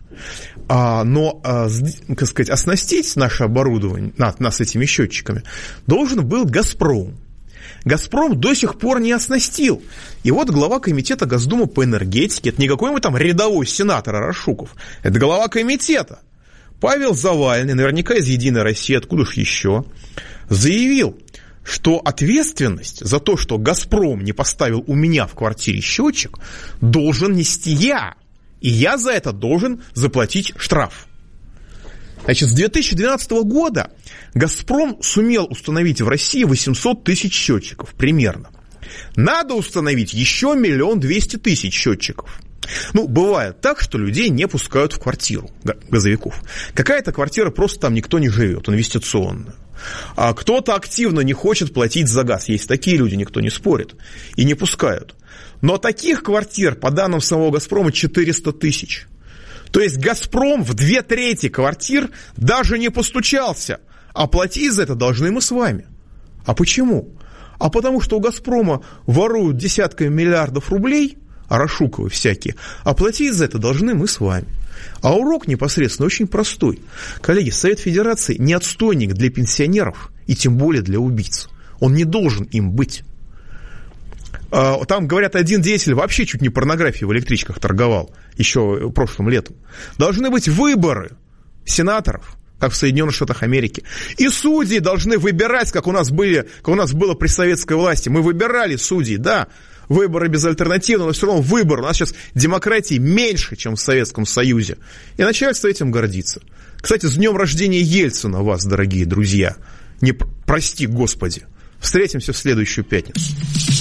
Но, так сказать, оснастить наше оборудование, нас этими счетчиками, должен был «Газпром». «Газпром» до сих пор не оснастил. И вот глава комитета Госдумы по энергетике, это не какой-нибудь там рядовой сенатор Арашуков, это глава комитета Павел Завальный, наверняка из «Единой России», откуда ж еще, заявил, что ответственность за то, что «Газпром» не поставил у меня в квартире счетчик, должен нести я. И я за это должен заплатить штраф. Значит, с 2012 года «Газпром» сумел установить в России 800 тысяч счетчиков примерно. Надо установить еще 1 200 000 счетчиков. Бывает так, что людей не пускают в квартиру, газовиков. Какая-то квартира, просто там никто не живет, инвестиционная. А кто-то активно не хочет платить за газ. Есть такие люди, никто не спорит, и не пускают. Но таких квартир, по данным самого «Газпрома», 400 тысяч. То есть «Газпром» в 2/3 квартир даже не постучался. А платить за это должны мы с вами. А почему? А потому что у «Газпрома» воруют десятками миллиардов рублей, Арашуковы всякие, а платить за это должны мы с вами. А урок непосредственно очень простой. Коллеги, Совет Федерации не отстойник для пенсионеров и тем более для убийц. Он не должен им быть. Там, говорят, один деятель вообще чуть не порнографией в электричках торговал еще прошлым летом. Должны быть выборы сенаторов, как в Соединенных Штатах Америки. И судьи должны выбирать, как у нас было при советской власти. Мы выбирали судей, да, выборы безальтернативно, но все равно выбор. У нас сейчас демократии меньше, чем в Советском Союзе. И начальство этим гордится. Кстати, с днем рождения Ельцина вас, дорогие друзья. Не прости, Господи. Встретимся в следующую пятницу.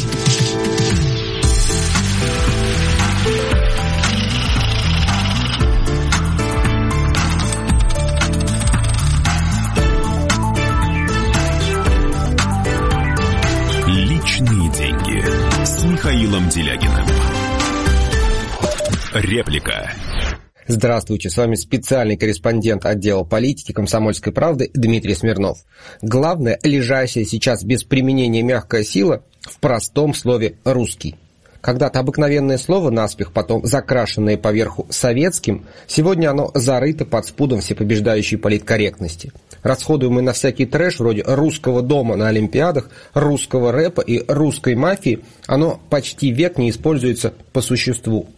Личные деньги с Михаилом Делягиным. Реплика. Здравствуйте, с вами специальный корреспондент отдела политики «Комсомольской правды» Дмитрий Смирнов. Главное, лежащая сейчас без применения мягкая сила в простом слове «русский». Когда-то обыкновенное слово, наспех потом закрашенное поверху советским, сегодня оно зарыто под спудом всепобеждающей политкорректности. Расходуемый на всякий трэш вроде русского дома на Олимпиадах, русского рэпа и русской мафии, оно почти век не используется по существу.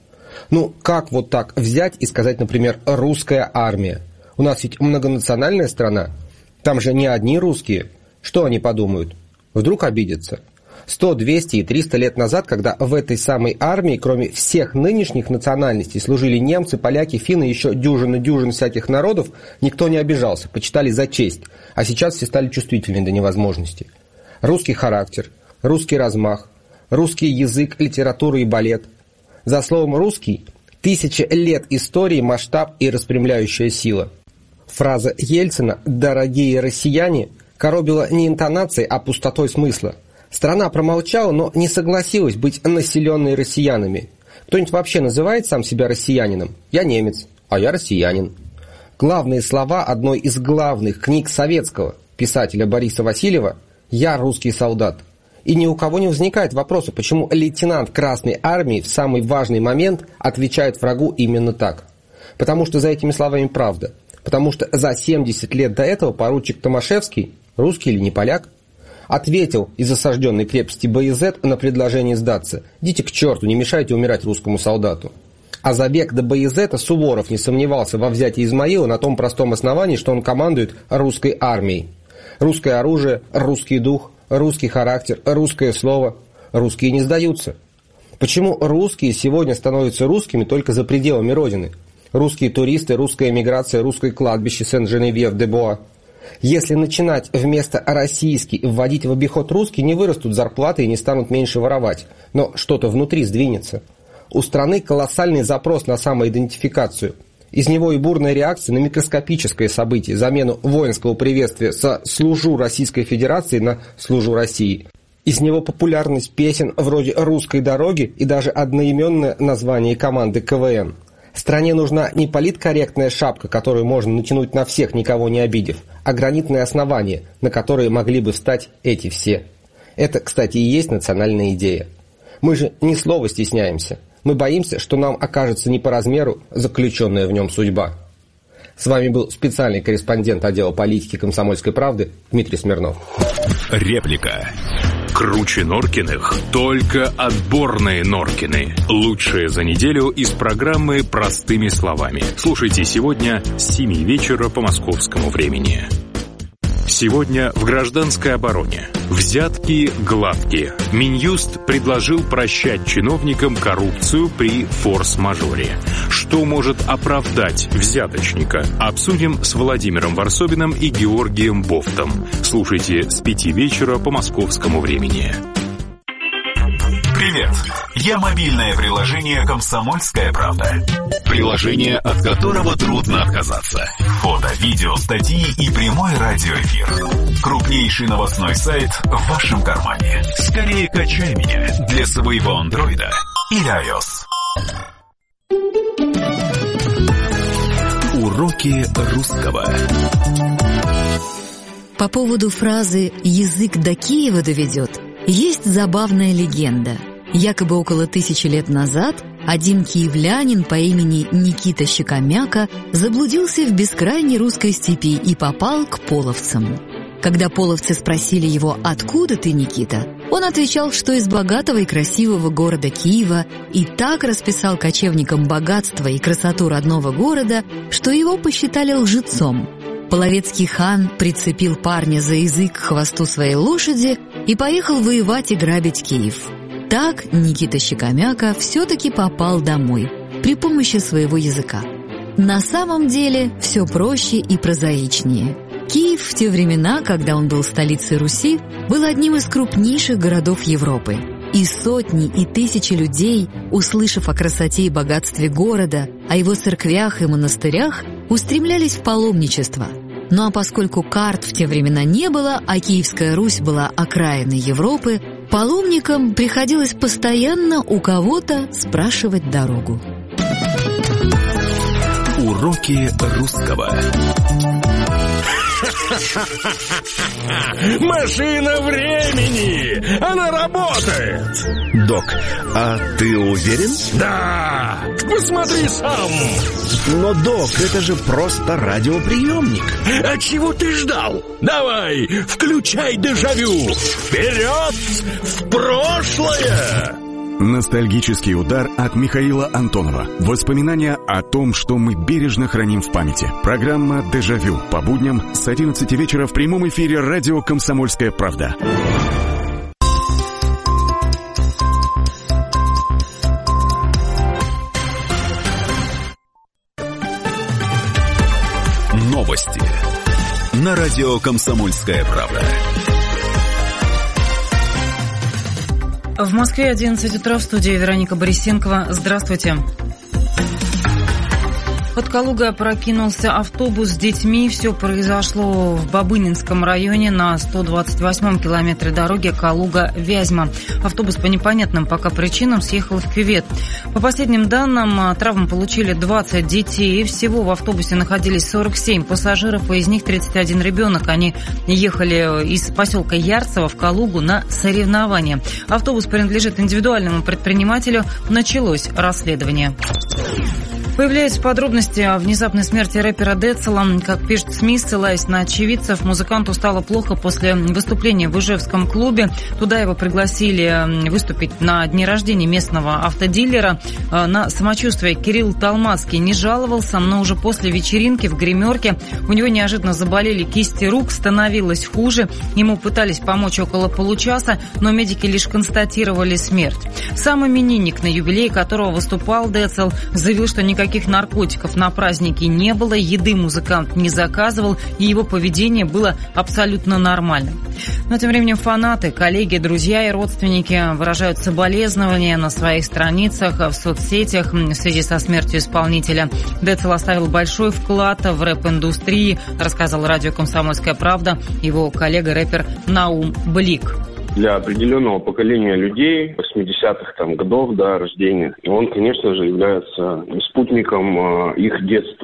Как вот так взять и сказать, например, «русская армия»? У нас ведь многонациональная страна. Там же не одни русские. Что они подумают? Вдруг обидятся? 100, 200 и 300 лет назад, когда в этой самой армии, кроме всех нынешних национальностей, служили немцы, поляки, финны, еще дюжин всяких народов, никто не обижался, почитали за честь. А сейчас все стали чувствительны до невозможности. Русский характер, русский размах, русский язык, литература и балет. За словом «русский» 1000 лет истории, масштаб и распрямляющая сила. Фраза Ельцина «дорогие россияне» коробила не интонацией, а пустотой смысла. Страна промолчала, но не согласилась быть населенной россиянами. Кто-нибудь вообще называет сам себя россиянином? Я немец, а я россиянин. Главные слова одной из главных книг советского писателя Бориса Васильева «Я русский солдат». И ни у кого не возникает вопроса, почему лейтенант Красной Армии в самый важный момент отвечает врагу именно так. Потому что за этими словами правда. Потому что за 70 лет до этого поручик Томашевский, русский или не поляк, ответил из осажденной крепости Баязет на предложение сдаться: «Идите к черту, не мешайте умирать русскому солдату». А за бег до Баязета Суворов не сомневался во взятии Измаила на том простом основании, что он командует русской армией. Русское оружие, русский дух, русский характер, русское слово. Русские не сдаются. Почему русские сегодня становятся русскими только за пределами Родины? Русские туристы, русская эмиграция, русское кладбище Сен-Женевьев-де-Боа. Если начинать вместо «российский» вводить в обиход «русский», не вырастут зарплаты и не станут меньше воровать. Но что-то внутри сдвинется. У страны колоссальный запрос на самоидентификацию. Из него и бурная реакция на микроскопическое событие, замену воинского приветствия со «служу Российской Федерации» на «служу России». Из него популярность песен вроде «Русской дороги» и даже одноименное название команды КВН. Стране нужна не политкорректная шапка, которую можно натянуть на всех, никого не обидев, а гранитные основания, на которые могли бы встать эти все. Это, кстати, и есть национальная идея. Мы же ни слова стесняемся. Мы боимся, что нам окажется не по размеру заключенная в нем судьба. С вами был специальный корреспондент отдела политики «Комсомольской правды» Дмитрий Смирнов. Реплика. Круче Норкиных только отборные Норкины. Лучшее за неделю из программы «Простыми словами». Слушайте сегодня с 7 вечера по московскому времени. Сегодня в гражданской обороне. Взятки гладкие. Минюст предложил прощать чиновникам коррупцию при форс-мажоре. Что может оправдать взяточника? Обсудим с Владимиром Варсобиным и Георгием Бофтом. Слушайте с 5 вечера по московскому времени. Привет! Я мобильное приложение «Комсомольская правда». Приложение, от которого трудно отказаться. Фото, видео, статьи и прямой радиоэфир. Крупнейший новостной сайт в вашем кармане. Скорее качай меня для своего андроида или iOS. Уроки русского. По поводу фразы «язык до Киева доведет» есть забавная легенда. Якобы около 1000 лет назад один киевлянин по имени Никита Щекомяка заблудился в бескрайней русской степи и попал к половцам. Когда половцы спросили его «Откуда ты, Никита?», он отвечал, что из богатого и красивого города Киева, и так расписал кочевникам богатство и красоту родного города, что его посчитали лжецом. Половецкий хан прицепил парня за язык к хвосту своей лошади и поехал воевать и грабить Киев. Так Никита Щекомяка все-таки попал домой при помощи своего языка. На самом деле все проще и прозаичнее. Киев в те времена, когда он был столицей Руси, был одним из крупнейших городов Европы. И сотни и тысячи людей, услышав о красоте и богатстве города, о его церквях и монастырях, устремлялись в паломничество. Ну а поскольку карт в те времена не было, а Киевская Русь была окраиной Европы, паломникам приходилось постоянно у кого-то спрашивать дорогу. Уроки русского. Машина времени! Она работает! Док, а ты уверен? Да! Посмотри сам! Но, док, это же просто радиоприемник. А чего ты ждал? Давай, включай дежавю! Вперед! В прошлое! Ностальгический удар от Михаила Антонова. Воспоминания о том, что мы бережно храним в памяти. Программа «Дежавю» по будням с 11 вечера в прямом эфире радио «Комсомольская правда». Новости на радио «Комсомольская правда». В Москве 11 утра, в студии Вероника Борисенкова. Здравствуйте. Под Калугой опрокинулся автобус с детьми. Все произошло в Бабынинском районе на 128-м километре дороги Калуга-Вязьма. Автобус по непонятным пока причинам съехал в кювет. По последним данным, травмы получили 20 детей. Всего в автобусе находились 47 пассажиров, и из них 31 ребенок. Они ехали из поселка Ярцево в Калугу на соревнования. Автобус принадлежит индивидуальному предпринимателю. Началось расследование. Появляются подробности о внезапной смерти рэпера Децела. Как пишет СМИ, ссылаясь на очевидцев, музыканту стало плохо после выступления в Ижевском клубе. Туда его пригласили выступить на дне рождения местного автодилера. На самочувствие Кирилл Талмацкий не жаловался, но уже после вечеринки в гримерке у него неожиданно заболели кисти рук, становилось хуже. Ему пытались помочь около получаса, но медики лишь констатировали смерть. Сам именинник, на юбилее которого выступал Децел, заявил, что никаких наркотиков на празднике не было, еды музыкант не заказывал, и его поведение было абсолютно нормальным. Но тем временем фанаты, коллеги, друзья и родственники выражают соболезнования на своих страницах в соцсетях в связи со смертью исполнителя. Децел оставил большой вклад в рэп-индустрии, рассказал радио «Комсомольская правда» его коллега-рэпер Наум Блик. Для определенного поколения людей 80-х годов рождения. И он, конечно же, является спутником их детства.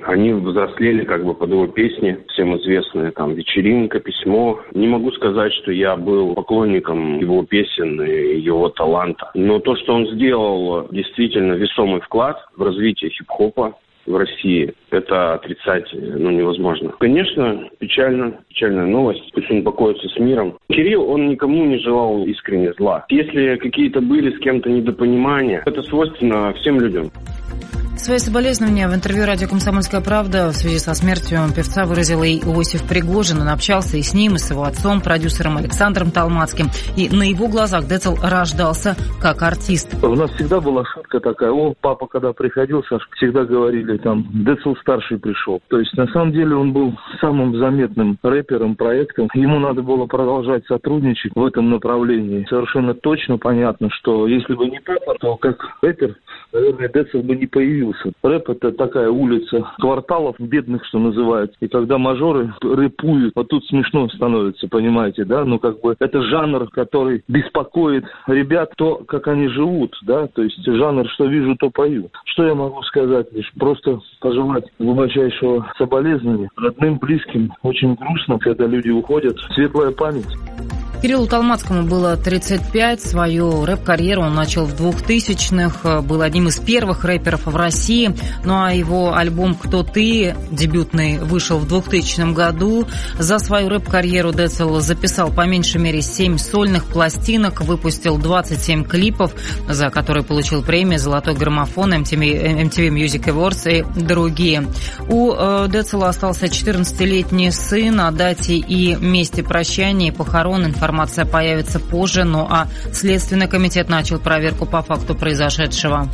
они взрослели как бы под его песни, всем известные, там, «Вечеринка», «Письмо». Не могу сказать, что я был поклонником его песен и его таланта. Но то, что он сделал, действительно весомый вклад в развитие хип-хопа в России, это отрицать невозможно. Конечно, печальная новость. Пусть он покоится с миром. Кирилл, он никому не желал искренне зла. Если какие-то были с кем-то недопонимания, это свойственно всем людям. Свои соболезнования в интервью радио «Комсомольская правда» в связи со смертью певца выразил и Иосиф Пригожин. Он общался и с ним, и с его отцом, продюсером Александром Толмацким. И на его глазах Децл рождался как артист. У нас всегда была шутка такая. Папа, когда приходил, Сашка, всегда говорили, там, Децл старший пришел. То есть, на самом деле, он был самым заметным рэпером, проектом. Ему надо было продолжать сотрудничать в этом направлении. Совершенно точно понятно, что если бы не папа, то как рэпер, наверное, Децл бы не появился. Рэп — это такая улица кварталов бедных, что называется. И когда мажоры рэпуют, вот тут смешно становится, понимаете, да? Ну, как бы, это жанр, который беспокоит ребят, то, как они живут, да? То есть жанр, что вижу, то пою. Что я могу сказать? Лишь просто пожелать глубочайшего соболезнования родным, близким. Очень грустно, когда люди уходят. Светлая память. Кириллу Толмацкому было 35. Свою рэп-карьеру он начал в 2000-х, был одним из первых рэперов в России. Ну а его альбом «Кто ты?» дебютный вышел в 2000 году. За свою рэп-карьеру Децл записал по меньшей мере 7 сольных пластинок, выпустил 27 клипов, за которые получил премии «Золотой граммофон», MTV Music Awards и другие. У Децла остался 14-летний сын. О дате и месте прощания и похорон информация появится позже, ну а Следственный комитет начал проверку по факту произошедшего.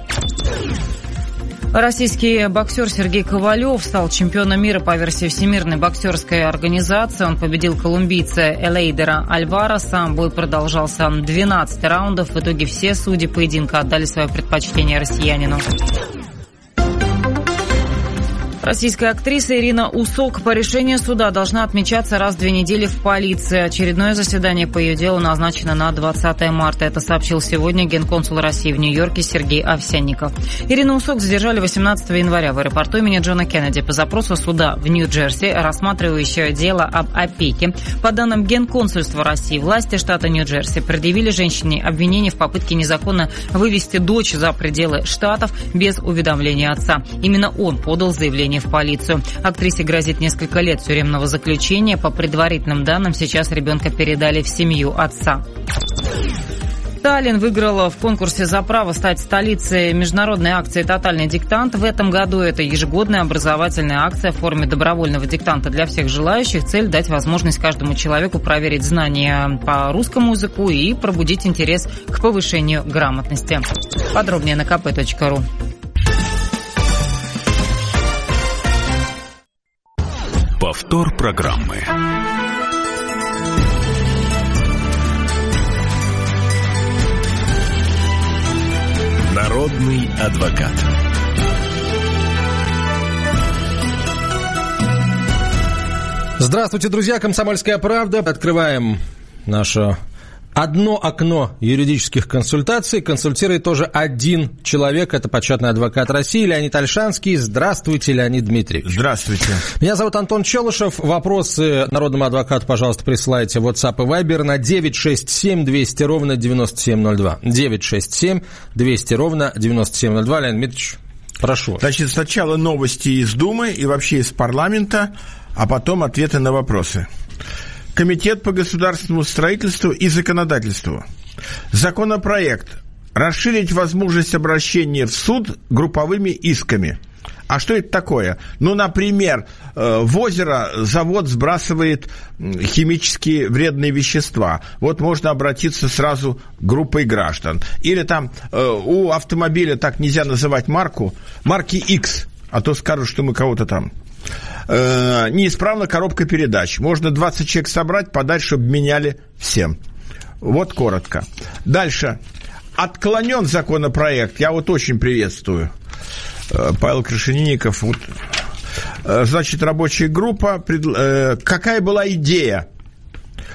Российский боксер Сергей Ковалев стал чемпионом мира по версии Всемирной боксерской организации. Он победил колумбийца Элейдера Альвареса. Бой продолжался 12 раундов. В итоге все судьи поединка отдали свое предпочтение россиянину. Российская актриса Ирина Усок по решению суда должна отмечаться раз в 2 недели в полиции. Очередное заседание по ее делу назначено на 20 марта. Это сообщил сегодня генконсул России в Нью-Йорке Сергей Овсянников. Ирину Усок задержали 18 января в аэропорту имени Джона Кеннеди по запросу суда в Нью-Джерси, рассматривающего дело об опеке. По данным генконсульства России, власти штата Нью-Джерси предъявили женщине обвинение в попытке незаконно вывести дочь за пределы штатов без уведомления отца. Именно он подал заявление в полицию. Актрисе грозит несколько лет тюремного заключения. По предварительным данным, сейчас ребенка передали в семью отца. Таллин выиграла в конкурсе за право стать столицей международной акции «Тотальный диктант». В этом году это ежегодная образовательная акция в форме добровольного диктанта для всех желающих. Цель – дать возможность каждому человеку проверить знания по русскому языку и пробудить интерес к повышению грамотности. Подробнее на kp.ru. Повтор программы. Народный адвокат. Здравствуйте, друзья. «Комсомольская правда». Открываем наше одно окно юридических консультаций. Консультирует тоже один человек. Это почетный адвокат России Леонид Ольшанский. Здравствуйте, Леонид Дмитриевич. Здравствуйте. Меня зовут Антон Челышев. Вопросы народному адвокату, пожалуйста, присылайте в WhatsApp и Viber на 967-200-97-02. 967-200-97-02. Леонид Дмитриевич, прошу. Значит, сначала новости из Думы и вообще из парламента, а потом ответы на вопросы. Комитет по государственному строительству и законодательству. Законопроект. Расширить возможность обращения в суд групповыми исками. А что это такое? Ну, например, в озеро завод сбрасывает химические вредные вещества. Вот можно обратиться сразу группой граждан. Или там у автомобиля, так нельзя называть марки X, а то скажут, что мы кого-то там... неисправна коробка передач. Можно 20 человек собрать, подать, чтобы меняли всем. Вот коротко. Дальше. Отклонен законопроект. Я вот очень приветствую. Павел Крашенинников. Вот. Значит, рабочая группа. Какая была идея? Что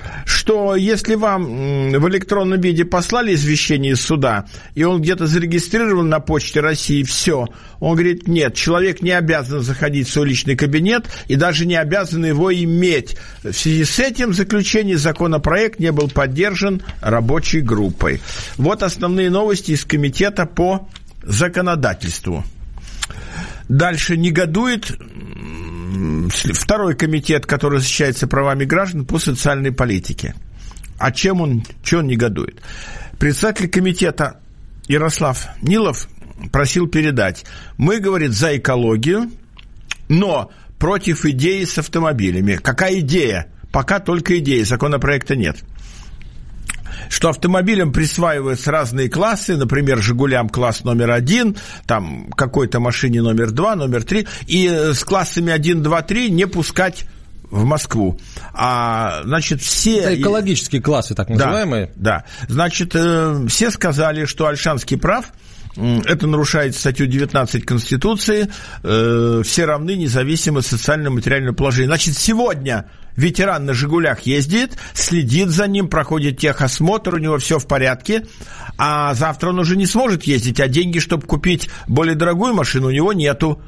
что если вам в электронном виде послали извещение из суда, и он где-то зарегистрирован на Почте России, все. Он говорит, нет, человек не обязан заходить в свой личный кабинет и даже не обязан его иметь. В связи с этим заключение законопроект не был поддержан рабочей группой. Вот основные новости из комитета по законодательству. Дальше негодует второй комитет, который защищается правами граждан по социальной политике. А чем он негодует? Председатель комитета Ярослав Нилов просил передать. Мы, говорит, за экологию, но против идеи с автомобилями. Какая идея? Пока только идея, законопроекта нет. Что автомобилям присваиваются разные классы, например, «Жигулям» класс номер 1, там какой-то машине номер 2, номер 3, и с классами 1, 2, 3 не пускать в Москву. Значит, все... Это экологические классы, так называемые. Да. Значит, все сказали, что Ольшанский прав, это нарушает статью 19 Конституции, все равны, независимо от социально-материального положения. Значит, сегодня ветеран на «Жигулях» ездит, следит за ним, проходит техосмотр, у него все в порядке, а завтра он уже не сможет ездить, а деньги, чтобы купить более дорогую машину, у него нету.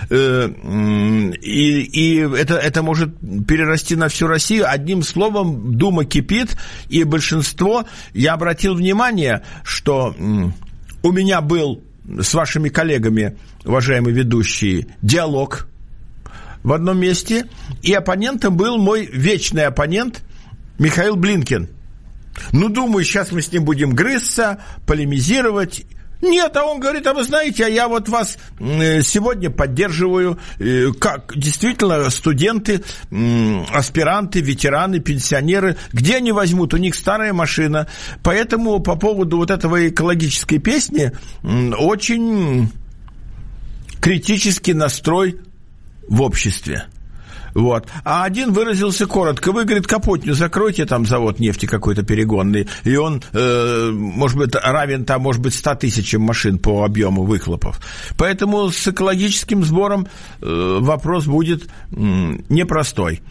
И это может перерасти на всю Россию. Одним словом, Дума кипит, и большинство... Я обратил внимание, что у меня был с вашими коллегами, уважаемые ведущие, диалог в одном месте, и оппонентом был мой вечный оппонент Михаил Блинкин. Думаю, сейчас мы с ним будем грызться, полемизировать. Нет, а он говорит, а вы знаете, а я вот вас сегодня поддерживаю, как действительно студенты, аспиранты, ветераны, пенсионеры, где они возьмут, у них старая машина, поэтому по поводу вот этого экологической песни очень критический настрой в обществе. Вот. А один выразился коротко. Вы, говорит, Капотню закройте, там завод нефти какой-то перегонный, и он, может быть, равен, там, может быть, 100 тысячам машин по объему выхлопов. Поэтому с экологическим сбором вопрос будет непростой.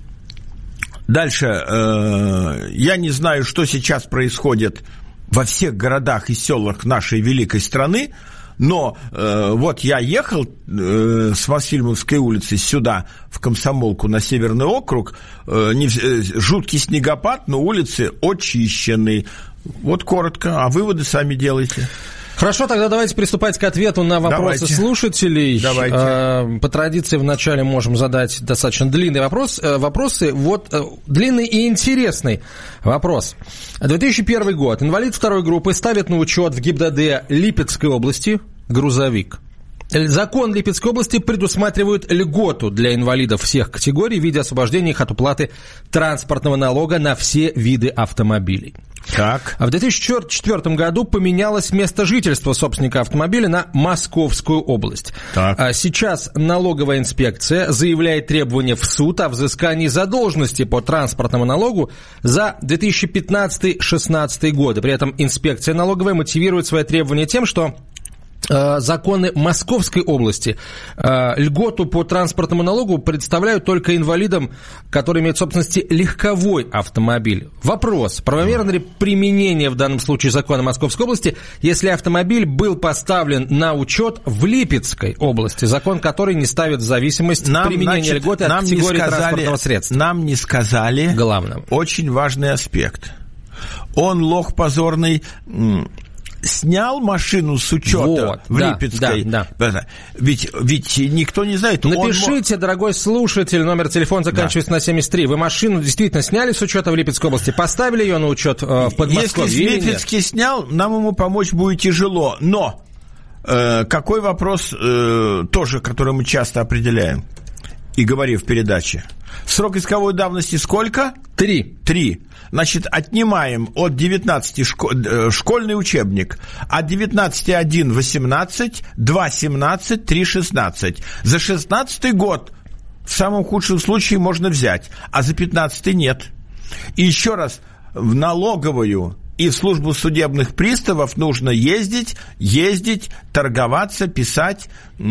Дальше. Я не знаю, что сейчас происходит во всех городах и селах нашей великой страны, но вот я ехал с Мосфильмовской улицы сюда, в Комсомолку, на Северный округ, жуткий снегопад, но улицы очищены. Вот коротко, а выводы сами делайте. Хорошо, тогда давайте приступать к ответу на вопросы слушателей. Давайте. По традиции вначале можем задать достаточно длинный вопрос. Вопросы, вот, длинный и интересный вопрос. 2001 год. Инвалид второй группы ставит на учет в ГИБДД Липецкой области грузовик. Закон Липецкой области предусматривает льготу для инвалидов всех категорий в виде освобождения их от уплаты транспортного налога на все виды автомобилей. Так. А в 2004 году поменялось место жительства собственника автомобиля на Московскую область. Так. А сейчас налоговая инспекция заявляет требования в суд о взыскании задолженности по транспортному налогу за 2015-2016 годы. При этом инспекция налоговая мотивирует свои требования тем, что законы Московской области льготу по транспортному налогу предоставляют только инвалидам, которые имеют в собственности легковой автомобиль. Вопрос: правомерно ли применение в данном случае закона Московской области, если автомобиль был поставлен на учет в Липецкой области, закон который не ставит в зависимость применения льготы от категории транспортного средства? Нам не сказали главное. Очень важный аспект. Он, лох позорный, снял машину с учета в Липецкой. Да. Ведь никто не знает. Напишите, дорогой слушатель, номер телефона заканчивается на 73. Вы машину действительно сняли с учета в Липецкой области, поставили ее на учет в Подмосковье? Если с Липецкий снял, нам ему помочь будет тяжело. Но какой вопрос тоже, который мы часто определяем и говорим в передаче. Срок исковой давности сколько? 3. Значит, отнимаем от 19 школьный учебник. От 19 1 18, 2 17, 3 16. За 16 год в самом худшем случае можно взять, а за 15 нет. И еще раз, в налоговую и в службу судебных приставов нужно ездить, торговаться, писать. И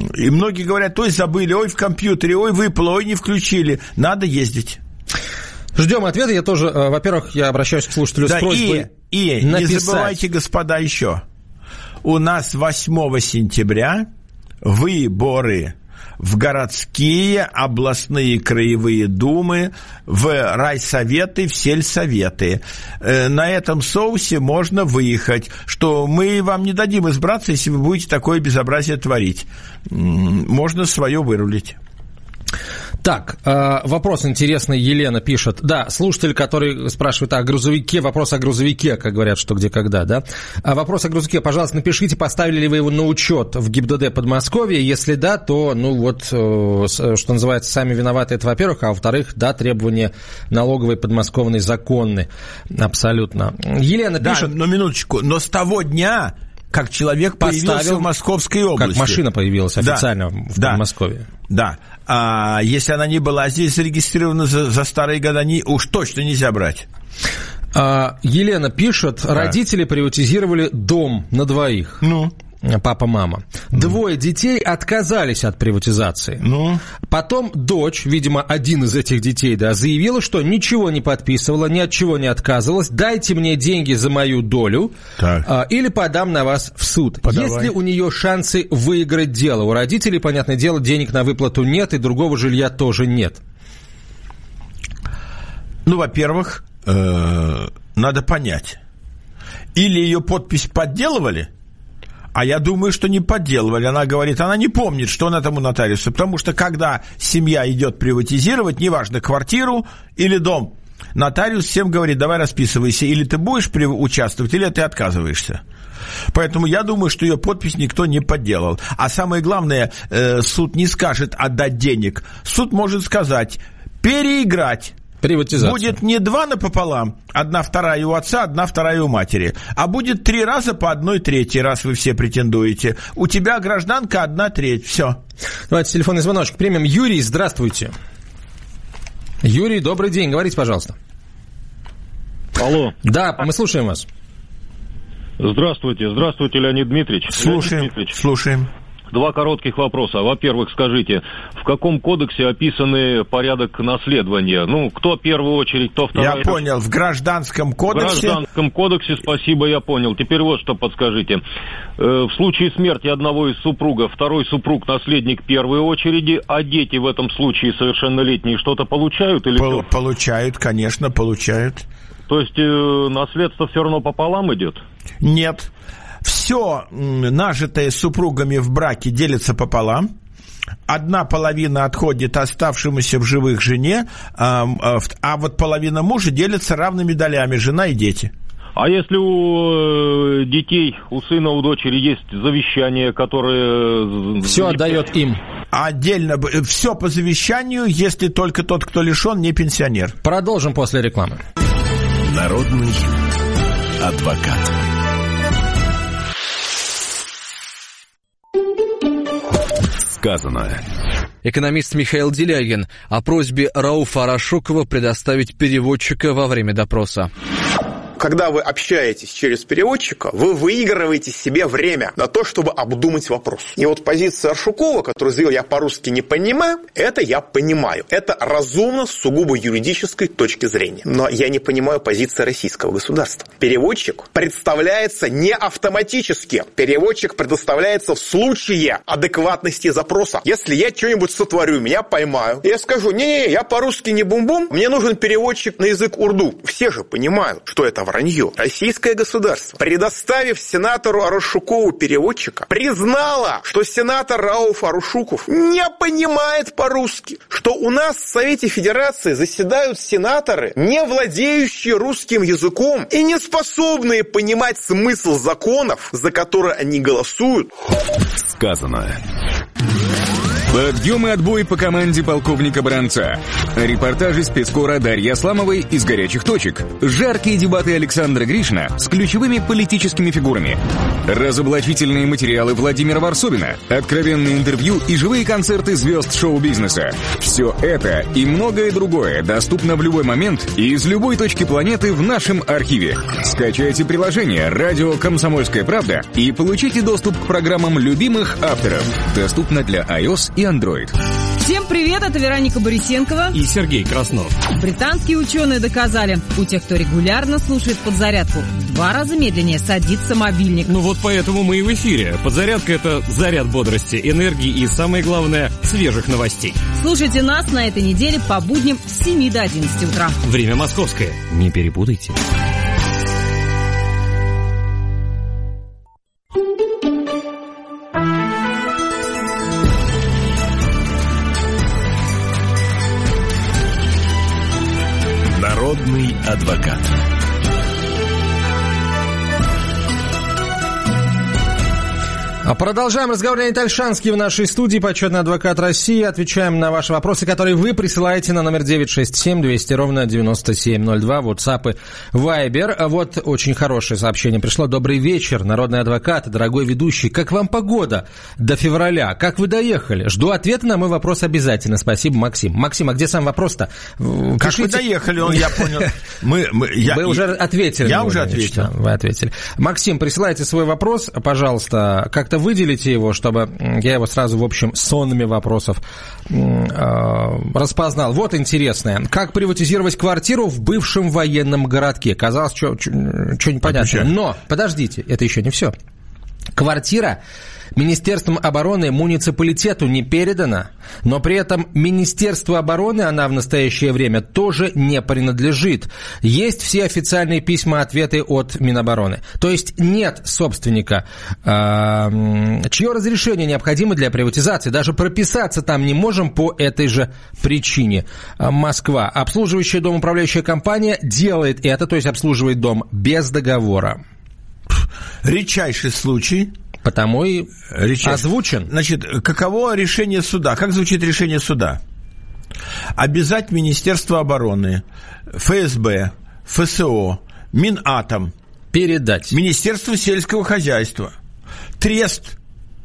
многие говорят: ой, забыли, ой, в компьютере, ой, выпало, ой, не включили. Надо ездить. Ждем ответа. Я тоже, во-первых, я обращаюсь к слушателю с просьбой и написать. Не забывайте, господа, еще. У нас 8 сентября выборы в городские, областные, краевые думы, в райсоветы, в сельсоветы. На этом соусе можно выехать, что мы вам не дадим избраться, если вы будете такое безобразие творить. Можно свое вырулить. Так, вопрос интересный, Елена пишет. Да, слушатель, который спрашивает о грузовике, вопрос о грузовике, как говорят, что где, когда, да? Вопрос о грузовике, пожалуйста, напишите, поставили ли вы его на учет в ГИБДД Подмосковья. Если да, то, что называется, сами виноваты, это во-первых, а во-вторых, да, требования налоговой подмосковной законны. Абсолютно. Елена пишет... Да, но минуточку, но с того дня... как человек появился в Московской области. Как машина появилась официально в Подмосковье. Да. А если она не была здесь зарегистрирована за старые года, уж точно нельзя брать. Елена пишет, родители приватизировали дом на двоих. Папа, мама. Двое детей отказались от приватизации. Потом дочь, видимо, один из этих детей, да, заявила, что ничего не подписывала, ни от чего не отказывалась. Дайте мне деньги за мою долю, или подам на вас в суд. Есть ли у нее шансы выиграть дело? У родителей, понятное дело, денег на выплату нет, и другого жилья тоже нет. Во-первых, надо понять. Или ее подпись подделывали, а я думаю, что не подделывали. Она говорит, она не помнит, что она тому нотариусу. Потому что, когда семья идет приватизировать, неважно, квартиру или дом, нотариус всем говорит, давай расписывайся, или ты будешь участвовать, или ты отказываешься. Поэтому я думаю, что ее подпись никто не подделал. А самое главное, суд не скажет отдать денег. Суд может сказать переиграть. Приватизация. Будет не 2 напополам, 1/2 у отца, 1/2 у матери, а будет 3 раза по 1/3, раз вы все претендуете. У тебя гражданка 1/3, все. Давайте телефонный звоночек примем. Юрий, здравствуйте. Юрий, добрый день, говорите, пожалуйста. Алло. Да, мы слушаем вас. Здравствуйте, Леонид Дмитриевич. Слушаем. 2 коротких вопроса. Во-первых, скажите, в каком кодексе описаны порядок наследования? Кто в первую очередь, кто вторая? Я понял, в Гражданском кодексе. В Гражданском кодексе, спасибо, я понял. Теперь вот что подскажите. В случае смерти одного из супругов, второй супруг наследник первой очереди, а дети в этом случае совершеннолетние что-то получают? Или получают, конечно, получают. То есть наследство все равно пополам идет? Нет. Все нажитое супругами в браке делится пополам. 1/2 отходит оставшемуся в живых жене, а вот половина мужа делится равными долями, жена и дети. А если у детей, у сына, у дочери есть завещание, которое... Все отдает им. Отдельно, все по завещанию, если только тот, кто лишен, не пенсионер. Продолжим после рекламы. Народный адвокат. Сказано. Экономист Михаил Делягин о просьбе Рауфа Арашукова предоставить переводчика во время допроса. Когда вы общаетесь через переводчика, вы выигрываете себе время на то, чтобы обдумать вопрос. И вот позиция Аршукова, которую заявил, я по-русски не понимаю, это я понимаю. Это разумно с сугубо юридической точки зрения. Но я не понимаю позиции российского государства. Переводчик представляется не автоматически. Переводчик предоставляется в случае адекватности запроса. Если я что-нибудь сотворю, меня поймают, я скажу, не-не, я по-русски не бум-бум, мне нужен переводчик на язык урду. Все же понимают, что это вранье. Российское государство, предоставив сенатору Арашукову переводчика, признало, что сенатор Рауф Арашуков не понимает по-русски, что у нас в Совете Федерации заседают сенаторы, не владеющие русским языком и не способные понимать смысл законов, за которые они голосуют. Сказано. Подъем и отбой по команде полковника Баранца. Репортажи спецкора Дарьи Асламовой из горячих точек. Жаркие дебаты Александра Гришина с ключевыми политическими фигурами. Разоблачительные материалы Владимира Варсобина. Откровенные интервью и живые концерты звезд шоу-бизнеса. Все это и многое другое доступно в любой момент и из любой точки планеты в нашем архиве. Скачайте приложение «Радио Комсомольская правда» и получите доступ к программам любимых авторов. Доступно для iOS и Android. Всем привет, это Вероника Борисенкова и Сергей Краснов. Британские ученые доказали, у тех, кто регулярно слушает подзарядку, в 2 раза медленнее садится мобильник. Ну вот поэтому мы и в эфире. Подзарядка — это заряд бодрости, энергии и, самое главное, свежих новостей. Слушайте нас на этой неделе по будням с 7 до 11 утра. Время московское. Не перепутайте. Народный адвокат. Продолжаем разговор. Леонид Ольшанский в нашей студии, почетный адвокат России. Отвечаем на ваши вопросы, которые вы присылаете на номер 967-200-97-02, WhatsApp и Viber. Вот очень хорошее сообщение пришло. Добрый вечер, народный адвокат, дорогой ведущий. Как вам погода до февраля? Как вы доехали? Жду ответа на мой вопрос обязательно. Спасибо, Максим. Максим, а где сам вопрос-то? Как вы доехали, я понял. Вы уже ответили. Я уже ответил. Вы ответили. Максим, присылайте свой вопрос, пожалуйста, как-то выделите его, чтобы я его сразу, в общем, сонными вопросов распознал. Вот интересное. Как приватизировать квартиру в бывшем военном городке? Казалось, что непонятно. Но, подождите, это еще не все. Квартира Министерством обороны муниципалитету не передана, но при этом Министерству обороны она в настоящее время тоже не принадлежит. Есть все официальные письма-ответы от Минобороны. То есть нет собственника, чье разрешение необходимо для приватизации. Даже прописаться там не можем по этой же причине. Москва. Обслуживающая дом управляющая компания делает это, то есть обслуживает дом без договора. Редчайший случай. Потому и озвучен. Значит, каково решение суда? Как звучит решение суда? Обязать Министерство обороны, ФСБ, ФСО, Минатом передать Министерству сельского хозяйства, трест,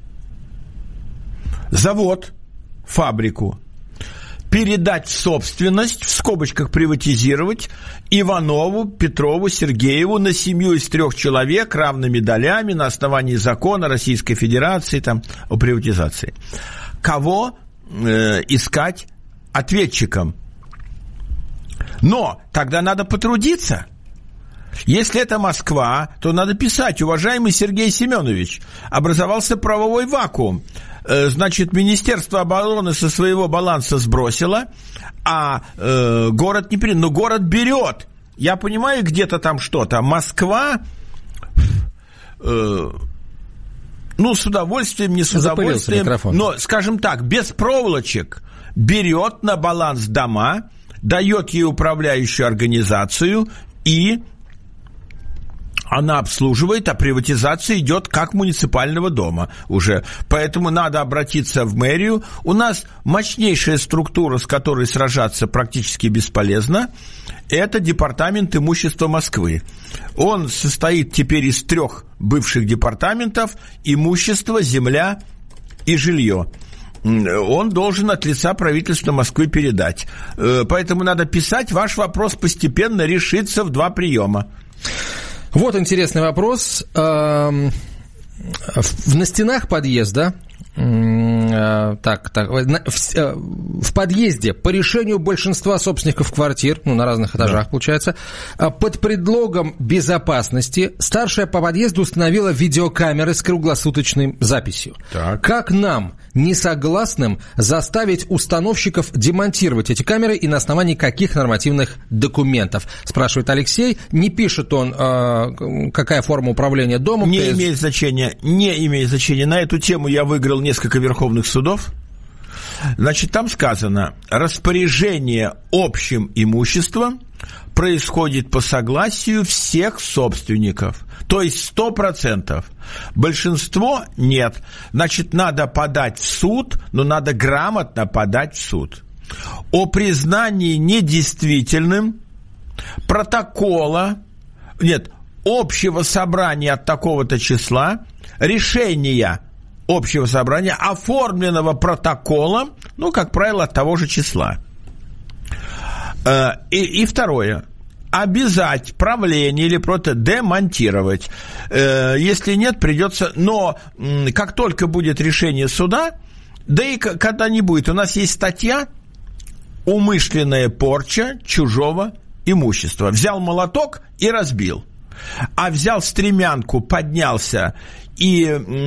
завод, фабрику передать в собственность, в скобочках приватизировать, Иванову, Петрову, Сергееву на семью из 3 человек равными долями на основании закона Российской Федерации там, о приватизации. Кого искать ответчиком? Но тогда надо потрудиться. Если это Москва, то надо писать: уважаемый Сергей Семенович, образовался правовой вакуум. Значит, Министерство обороны со своего баланса сбросило, а город не принял. Но город берет. Я понимаю, где-то там что-то. Москва, с удовольствием, не с удовольствием, но, скажем так, без проволочек берет на баланс дома, дает ей управляющую организацию и она обслуживает, а приватизация идет как муниципального дома уже. Поэтому надо обратиться в мэрию. У нас мощнейшая структура, с которой сражаться практически бесполезно. Это Департамент имущества Москвы. Он состоит теперь из 3 бывших департаментов: имущество, земля и жилье. Он должен от лица правительства Москвы передать. Поэтому надо писать. Ваш вопрос постепенно решится в 2 приема. Вот интересный вопрос. На стенах подъезда, в подъезде по решению большинства собственников квартир, на разных этажах, получается, под предлогом безопасности старшая по подъезду установила видеокамеры с круглосуточной записью. Так. Как нам, несогласным, заставить установщиков демонтировать эти камеры и на основании каких нормативных документов? Спрашивает Алексей. Не пишет он, какая форма управления домом. Не имеет значения. На эту тему я выиграл несколько верховных судов. Значит, там сказано: распоряжение общим имуществом происходит по согласию всех собственников. То есть 100%. Большинство нет. Значит, надо подать в суд, но надо грамотно подать в суд. О признании недействительным общего собрания от такого-то числа, решения общего собрания, оформленного протоколом, как правило, от того же числа. И второе. Обязать правление или просто демонтировать. Если нет, придется... Но как только будет решение суда, Да и когда не будет. У нас есть статья «Умышленная порча чужого имущества». Взял молоток и разбил. А взял стремянку, поднялся и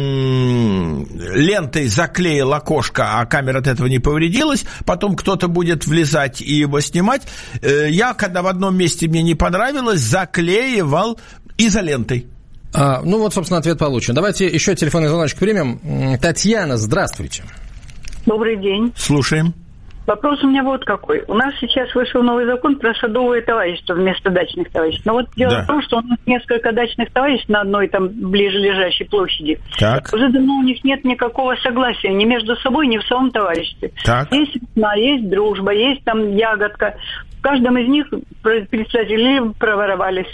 лентой заклеил окошко, а камера от этого не повредилась, потом кто-то будет влезать и его снимать. Я, когда в одном месте мне не понравилось, заклеивал изолентой. Ну вот, собственно, ответ получен. Давайте еще телефонный звоночек примем. Татьяна, здравствуйте. Добрый день. Слушаем. Вопрос у меня вот какой. У нас сейчас вышел новый закон про садовое товарищество вместо дачных товариществ. Но вот дело в том, что у нас несколько дачных товариществ на одной там ближележащей площади. Так. Уже давно у них нет никакого согласия ни между собой, ни в самом товариществе. Так. Есть весна, есть дружба, есть там ягодка. В каждом из них представители проворовались.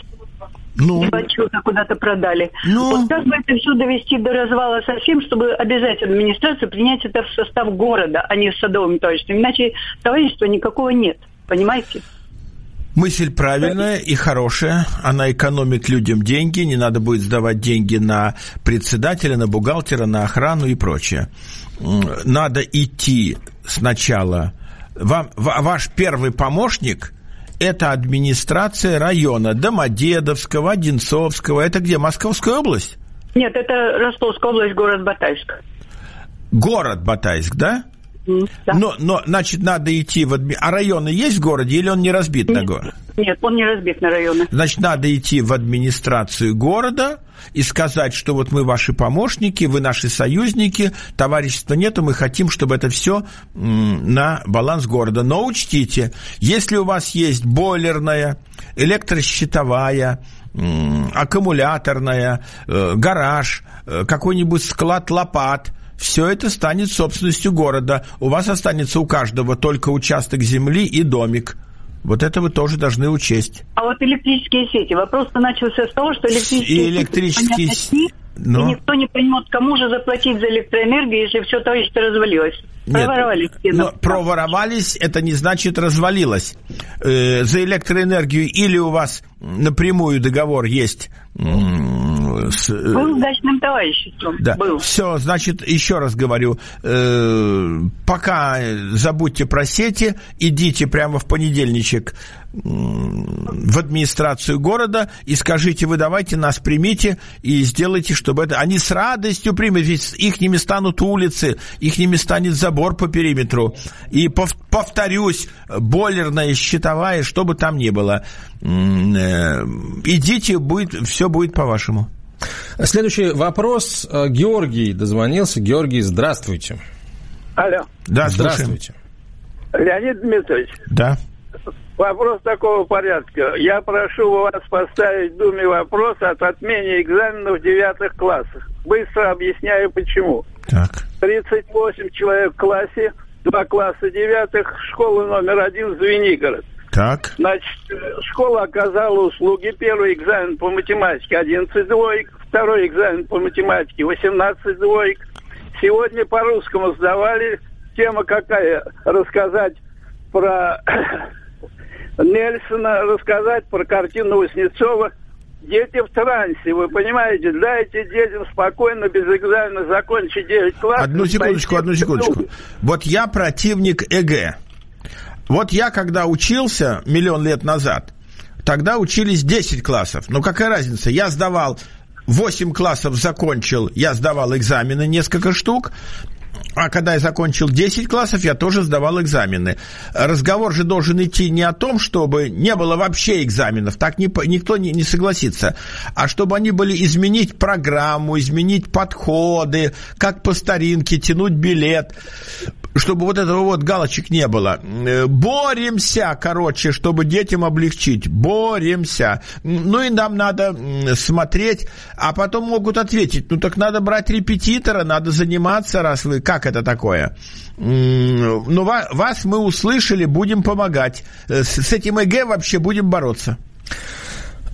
Отчета куда-то продали. Вот как бы это все довести до развала совсем, чтобы обязать администрацию принять это в состав города, а не в садовом товариществе. Иначе товарищества никакого нет. Понимаете? Мысль правильная и хорошая. Она экономит людям деньги. Не надо будет сдавать деньги на председателя, на бухгалтера, на охрану и прочее. Надо идти сначала. Ваш первый помощник – это администрация района Домодедовского, Одинцовского. Это где, Московская область? Нет, это Ростовская область, город Батайск. Город Батайск, да? Да. Но, значит, надо идти в А районы есть в городе или он не разбит на город? Нет, он не разбит на районы. Значит, надо идти в администрацию города и сказать, что вот мы ваши помощники, вы наши союзники, товарищества нету, мы хотим, чтобы это все на баланс города. Но учтите, если у вас есть бойлерная, электрощитовая, аккумуляторная, гараж, какой-нибудь склад лопат, все это станет собственностью города. У вас останется у каждого только участок земли и домик. Вот это вы тоже должны учесть. А вот электрические сети. Вопрос-то начался с того, что электрические сети, и никто не поймет, кому же заплатить за электроэнергию, если все товарищество развалилось. Проворовались. Проворовались, это не значит развалилось. За электроэнергию или у вас напрямую договор есть был с дачным товариществом. Да. Все, значит, еще раз говорю, пока забудьте про сети, идите прямо в понедельничек в администрацию города и скажите: вы давайте нас примите и сделайте, чтобы это... Они с радостью примут, ведь ихними станут улицы, ихними станет забор по периметру. И повторюсь, бойлерная, щитовая, что бы там ни было, идите, все будет по-вашему. Следующий вопрос. Георгий дозвонился. Георгий, здравствуйте. Алло. Да, здравствуйте. Леонид Дмитриевич. Да. Вопрос такого порядка. Я прошу вас поставить в Думе вопрос от отмены экзаменов в 9 классах. Быстро объясняю, почему. Так. 38 человек в классе, 2 класса 9, школа номер 1 Звенигород. Так. Значит, школа оказала услуги. Первый экзамен по математике 11 двоек, второй экзамен по математике 18 двоек. Сегодня по русскому сдавали. Тема какая? Рассказать про Нельсона, рассказать про картину Васнецова. Дети в трансе, вы понимаете, дайте детям спокойно, без экзамена закончить 9 классов. Одну секундочку. Вот я противник ЕГЭ. Вот я, когда учился миллион лет назад, тогда учились 10 классов. Но какая разница? Я сдавал 8 классов, закончил, я сдавал экзамены, несколько штук. А когда я закончил 10 классов, я тоже сдавал экзамены. Разговор же должен идти не о том, чтобы не было вообще экзаменов, так никто не согласится, а чтобы они были изменить программу, изменить подходы, как по старинке, тянуть билет, чтобы вот этого вот галочек не было. Боремся, чтобы детям облегчить. Боремся. Ну и нам надо смотреть, а потом могут ответить: ну так надо брать репетитора, надо заниматься, раз вы... Как это такое? Ну, вас мы услышали, будем помогать. С этим ЕГЭ вообще будем бороться.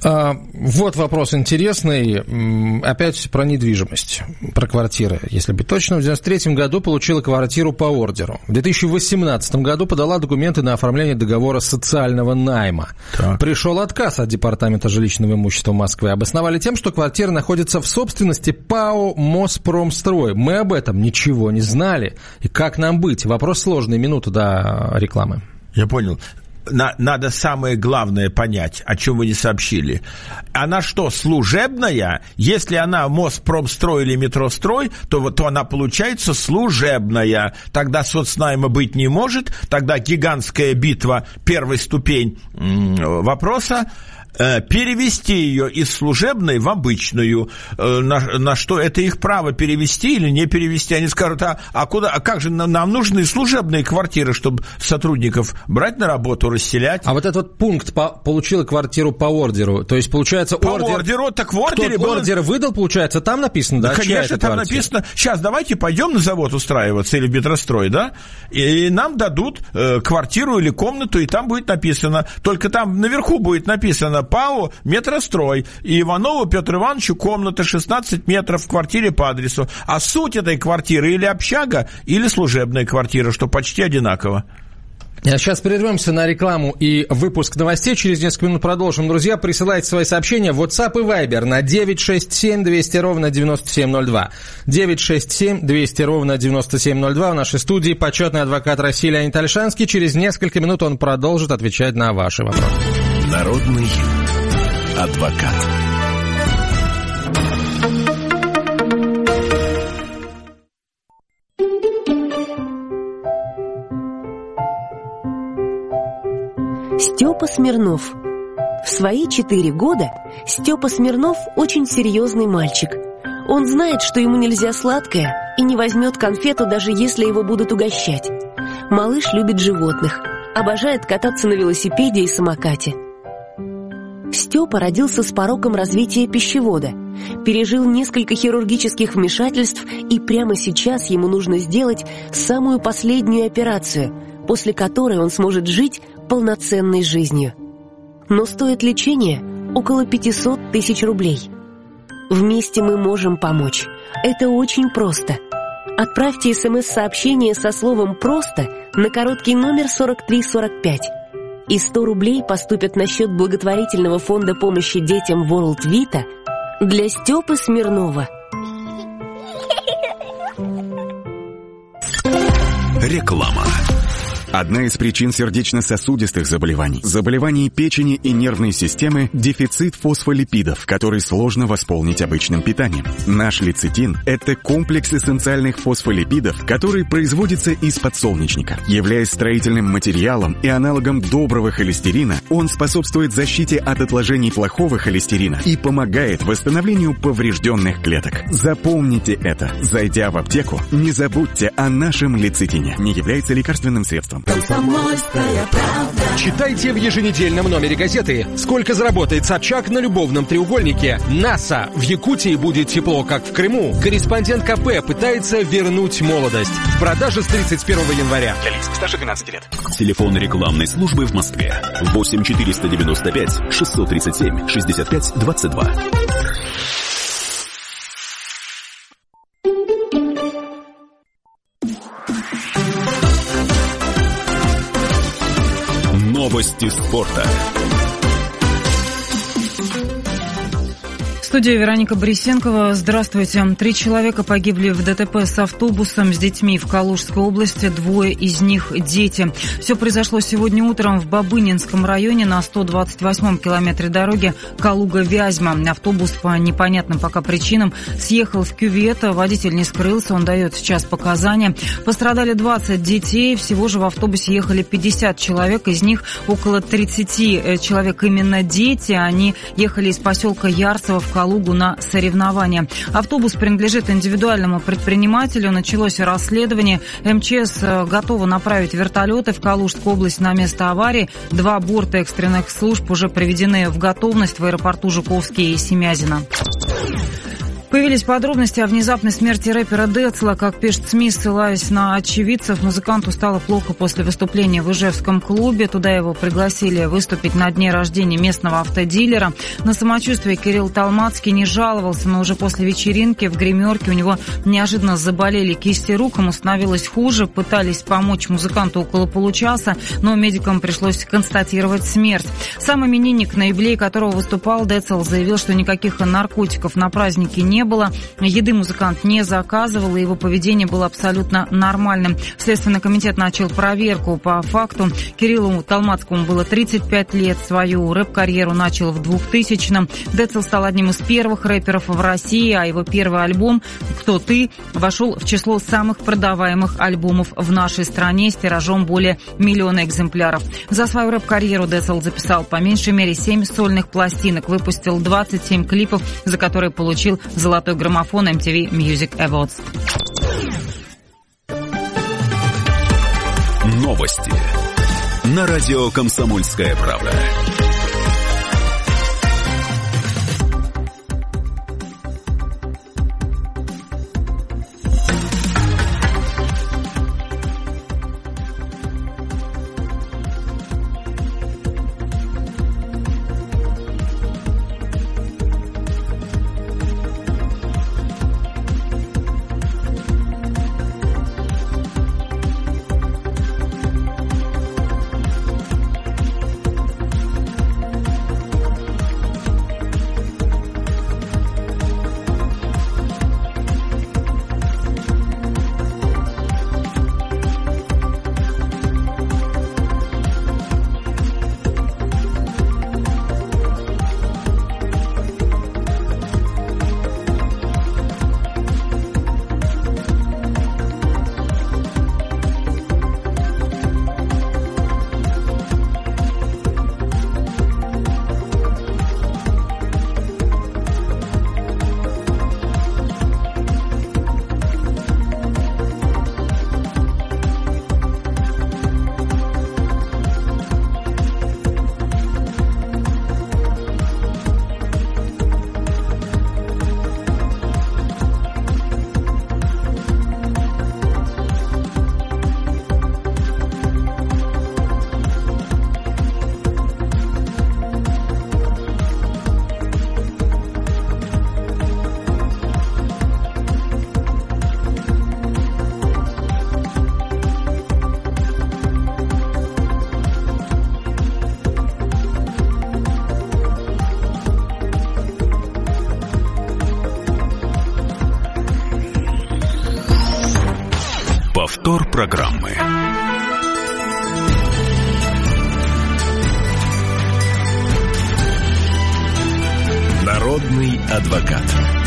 Вот вопрос интересный. Опять про недвижимость, про квартиры. Если быть точным, в 1993 году получила квартиру по ордеру. В 2018 году подала документы на оформление договора социального найма. Так. Пришел отказ от Департамента жилищного имущества Москвы. Обосновали тем, что квартира находится в собственности ПАО «Моспромстрой». Мы об этом ничего не знали. И как нам быть? Вопрос сложный. Минуту до рекламы. Я понял. Надо самое главное понять, о чем вы не сообщили. Она что, служебная? Если она Моспромстрой или Метрострой, то она получается служебная. Тогда соцнайма быть не может. Тогда гигантская битва, первая ступень вопроса. Перевести ее из служебной в обычную, на что это их право перевести или не перевести. Они скажут, куда, как же нам нужны служебные квартиры, чтобы сотрудников брать на работу, расселять. А вот этот пункт получила квартиру по ордеру, то есть получается по ордеру, так в ордере кто ордер выдал, получается, там написано, да? Конечно, там написано, сейчас давайте пойдем на завод устраиваться или в Метрострой, да, и нам дадут квартиру или комнату, и там будет написано, только там наверху будет написано ПАО «Метрострой», и Иванову Петру Ивановичу комната 16 метров в квартире по адресу. А суть этой квартиры или общага, или служебная квартира, что почти одинаково. Сейчас прервемся на рекламу и выпуск новостей. Через несколько минут продолжим. Друзья, присылайте свои сообщения в WhatsApp и Viber на 967-200-97-02. 967-200-97-02. В нашей студии почетный адвокат России Леонид Ольшанский. Через несколько минут он продолжит отвечать на ваши вопросы. Народный адвокат. Степа Смирнов. В свои 4 года Степа Смирнов очень серьезный мальчик. Он знает, что ему нельзя сладкое, и не возьмет конфету, даже если его будут угощать. Малыш любит животных, обожает кататься на велосипеде и самокате. Степа родился с пороком развития пищевода, пережил несколько хирургических вмешательств, и прямо сейчас ему нужно сделать самую последнюю операцию, после которой он сможет жить полноценной жизнью. Но стоит лечение около 500 тысяч рублей. Вместе мы можем помочь. Это очень просто. Отправьте СМС-сообщение со словом «просто» на короткий номер 4345. И 100 рублей поступят на счет благотворительного фонда помощи детям World Vita для Степы Смирнова. Реклама. Одна из причин сердечно-сосудистых заболеваний печени и нервной системы – дефицит фосфолипидов, который сложно восполнить обычным питанием. Наш лецитин – это комплекс эссенциальных фосфолипидов, который производится из подсолнечника. Являясь строительным материалом и аналогом доброго холестерина, он способствует защите от отложений плохого холестерина и помогает восстановлению поврежденных клеток. Запомните это. Зайдя в аптеку, не забудьте о нашем лецитине. Не является лекарственным средством. Читайте в еженедельном номере газеты, сколько заработает Собчак на любовном треугольнике. НАСА. В Якутии будет тепло, как в Крыму. Корреспондент КП пытается вернуть молодость. В продаже с 31 января. Для лиц старше 12 лет. Телефон рекламной службы в Москве. 8 495 637 65 22. Новости спорта. В студии Вероника Борисенкова. Здравствуйте. 3 человека погибли в ДТП с автобусом с детьми в Калужской области. 2 из них дети. Все произошло сегодня утром в Бабынинском районе на 128-м километре дороги Калуга-Вязьма. Автобус по непонятным пока причинам съехал в кювет. Водитель не скрылся, он дает сейчас показания. Пострадали 20 детей. Всего же в автобусе ехали 50 человек. Из них около 30 человек именно дети. Они ехали из поселка Ярцево в Калугу на соревнования. Автобус принадлежит индивидуальному предпринимателю. Началось расследование. МЧС готова направить вертолеты в Калужскую область на место аварии. 2 борта экстренных служб уже приведены в готовность в аэропорту Жуковский и Семязино. Появились подробности о внезапной смерти рэпера Децла. Как пишет СМИ, ссылаясь на очевидцев, музыканту стало плохо после выступления в Ижевском клубе. Туда его пригласили выступить на дне рождения местного автодилера. На самочувствие Кирилл Толмацкий не жаловался, но уже после вечеринки в гримерке у него неожиданно заболели кисти рук, ему становилось хуже. Пытались помочь музыканту около получаса, но медикам пришлось констатировать смерть. Сам именинник, на юбилей которого выступал Децл, заявил, что никаких наркотиков на празднике не было. Еды музыкант не заказывал, и его поведение было абсолютно нормальным. Следственный комитет начал проверку по факту. Кириллу Толмацкому было 35 лет. Свою рэп-карьеру начал в 2000-м. Децл стал одним из первых рэперов в России, а его первый альбом «Кто ты?» вошел в число самых продаваемых альбомов в нашей стране с тиражом более 1 миллиона экземпляров. За свою рэп-карьеру Децл записал по меньшей мере 7 сольных пластинок, выпустил 27 клипов, за которые получил золотой граммофон MTV Music Awards. Новости на радио «Комсомольская правда». Повтор программы. Народный адвокат.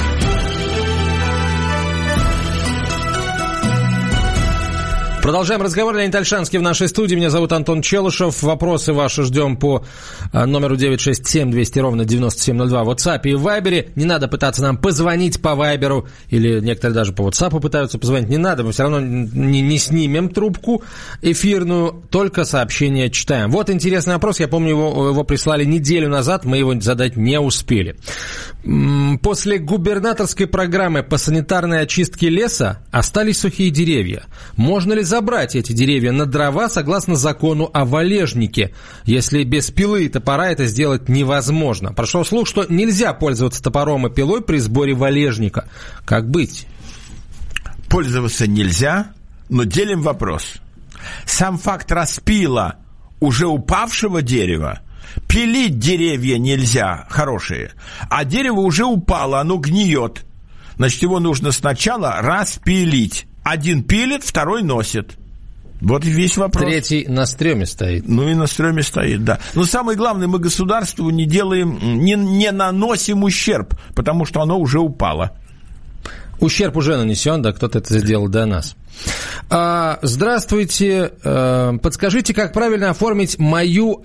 Продолжаем разговор. Леонид Ольшанский в нашей студии. Меня зовут Антон Челышев. Вопросы ваши ждем по номеру 967-200-97-02 в WhatsApp и в Viber. Не надо пытаться нам позвонить по Viber, или некоторые даже по WhatsApp пытаются позвонить. Не надо, мы все равно не снимем трубку эфирную, только сообщения читаем. Вот интересный вопрос. Я помню, его прислали неделю назад, мы его задать не успели. После губернаторской программы по санитарной очистке леса остались сухие деревья. Можно ли забрать эти деревья на дрова согласно закону о валежнике, если без пилы и топора это сделать невозможно? Прошел слух, что нельзя пользоваться топором и пилой при сборе валежника. Как быть? Пользоваться нельзя, но делим вопрос. Сам факт распила уже упавшего дерева, пилить деревья нельзя, хорошие, а дерево уже упало, оно гниет. Значит, его нужно сначала распилить. Один пилит, второй носит. Вот и весь вопрос. Третий на стреме стоит. Ну и на стреме стоит, да. Но самое главное, мы государству не делаем, не наносим ущерб, потому что оно уже упало. Ущерб уже нанесен, да, кто-то это сделал до нас. Здравствуйте. Подскажите, как правильно оформить мою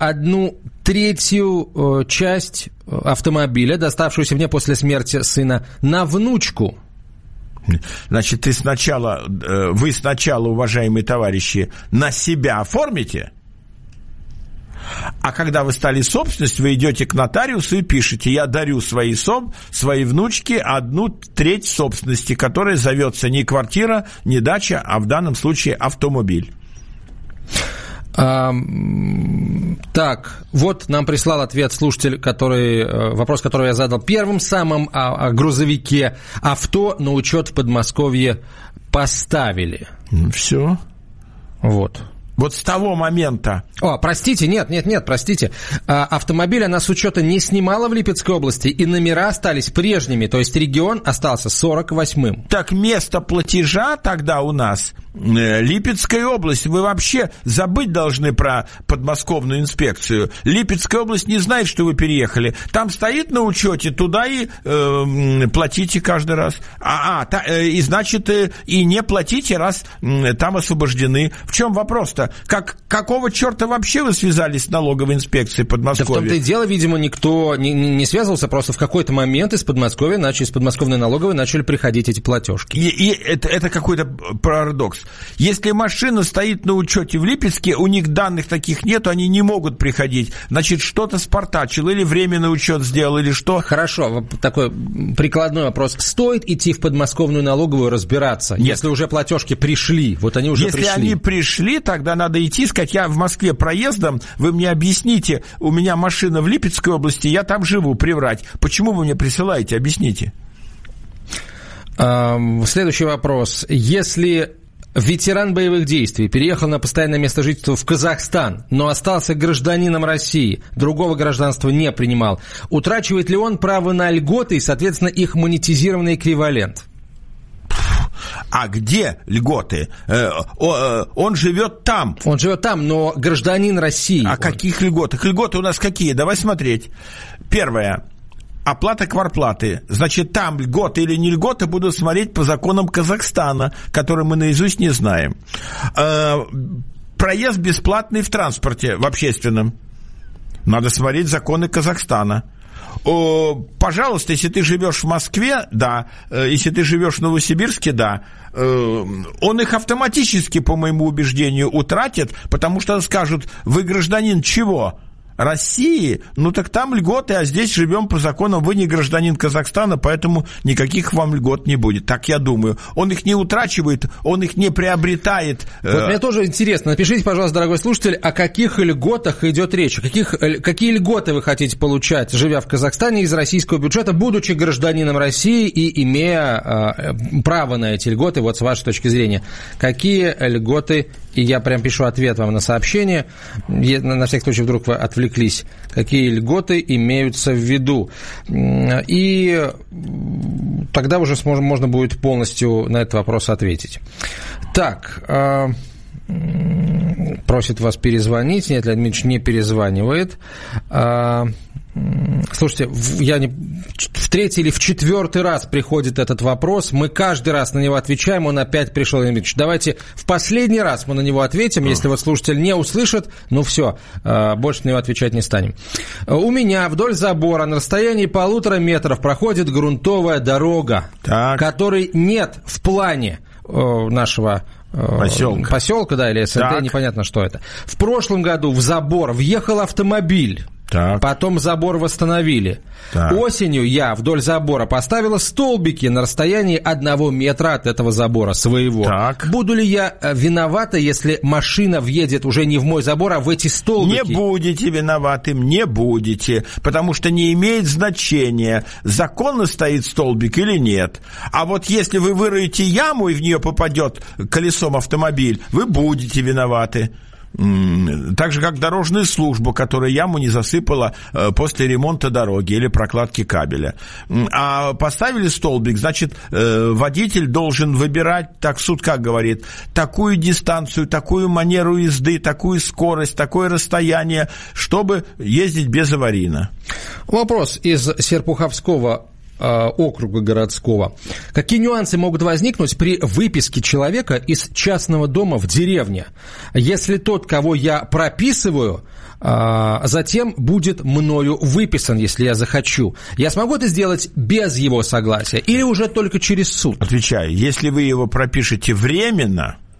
1/3 часть автомобиля, доставшуюся мне после смерти сына, на внучку? Значит, вы сначала, уважаемые товарищи, на себя оформите, А когда вы стали собственность, вы идете к нотариусу и пишете: я дарю своей внучке 1/3 собственности, которая зовется не квартира, не дача, а в данном случае автомобиль. Так, вот нам прислал ответ слушатель, вопрос, который я задал первым самым, о грузовике. Авто на учет в Подмосковье поставили. Все. Вот. Вот с того момента. Простите, нет, простите. Автомобиль она с учета не снимала в Липецкой области, и номера остались прежними, то есть регион остался 48-м. Так место платежа тогда у нас Липецкая область. Вы вообще забыть должны про подмосковную инспекцию. Липецкая область не знает, что вы переехали. Там стоит на учете, туда и платите каждый раз. И значит, и не платите, раз там освобождены. В чем вопрос-то? Какого черта вообще вы связались с налоговой инспекцией Подмосковья? Да в том-то и дело, видимо, никто не связывался, просто в какой-то момент из подмосковной налоговой начали приходить эти платежки. И это какой-то парадокс. Если машина стоит на учете в Липецке, у них данных таких нету, они не могут приходить. Значит, что-то спартачил, или временный учет сделал, или что? Хорошо, такой прикладной вопрос. Стоит идти в подмосковную налоговую разбираться, Нет. если уже платежки пришли? Вот они уже пришли. Если они пришли, тогда надо идти, сказать: я в Москве проездом, вы мне объясните, у меня машина в Липецкой области, я там живу, приврать. Почему вы мне присылаете? Объясните. Следующий вопрос. Если ветеран боевых действий переехал на постоянное место жительства в Казахстан, но остался гражданином России, другого гражданства не принимал, утрачивает ли он право на льготы и, соответственно, их монетизированный эквивалент? А где льготы? Он живет там. Он живет там, но гражданин России. О каких льготах? Льготы у нас какие? Давай смотреть. Первое. Оплата квартплаты. Значит, там льготы или не льготы будут смотреть по законам Казахстана, которые мы наизусть не знаем. Проезд бесплатный в транспорте, в общественном. Надо смотреть законы Казахстана. Пожалуйста, если ты живешь в Москве, да. Если ты живешь в Новосибирске, да. Он их автоматически, по моему убеждению, утратит, потому что скажут: вы гражданин чего? России, ну так там льготы, а здесь живем по законам, вы не гражданин Казахстана, поэтому никаких вам льгот не будет. Так я думаю. Он их не утрачивает, он их не приобретает. Вот мне тоже интересно. Напишите, пожалуйста, дорогой слушатель, о каких льготах идет речь? Какие льготы вы хотите получать, живя в Казахстане, из российского бюджета, будучи гражданином России и имея право на эти льготы, вот с вашей точки зрения? Какие льготы, и я прям пишу ответ вам на сообщение, на всякий случай вдруг вы отвлеклись, какие льготы имеются в виду. И тогда уже можно будет полностью на этот вопрос ответить. Так, просит вас перезвонить. Нет, Леонид Ильич не перезванивает. Слушайте, в третий или в четвертый раз приходит этот вопрос, мы каждый раз на него отвечаем, он опять пришел. Леонид Ильич, давайте в последний раз мы на него ответим, если вот слушатель не услышит, ну все, больше на него отвечать не станем. У меня вдоль забора на расстоянии 1,5 метра проходит грунтовая дорога, которой нет в плане нашего поселка, да, или СНТ, непонятно, что это. В прошлом году в забор въехал автомобиль. Так. Потом забор восстановили. Так. Осенью я вдоль забора поставила столбики на расстоянии 1 метра от этого забора своего. Так. Буду ли я виновата, если машина въедет уже не в мой забор, а в эти столбики? Не будете виноватым, не будете, потому что не имеет значения, законно стоит столбик или нет. А вот если вы выроете яму и в нее попадет колесом автомобиль, вы будете виноваты. Так же, как дорожная служба, которая яму не засыпала после ремонта дороги или прокладки кабеля. А поставили столбик, значит, водитель должен выбирать, так суд как говорит, такую дистанцию, такую манеру езды, такую скорость, такое расстояние, чтобы ездить безаварийно. Вопрос из Серпуховского округа городского. Какие нюансы могут возникнуть при выписке человека из частного дома в деревне, если тот, кого я прописываю, затем будет мною выписан, если я захочу? Я смогу это сделать без его согласия или уже только через суд? Отвечаю, если вы его пропишете временно,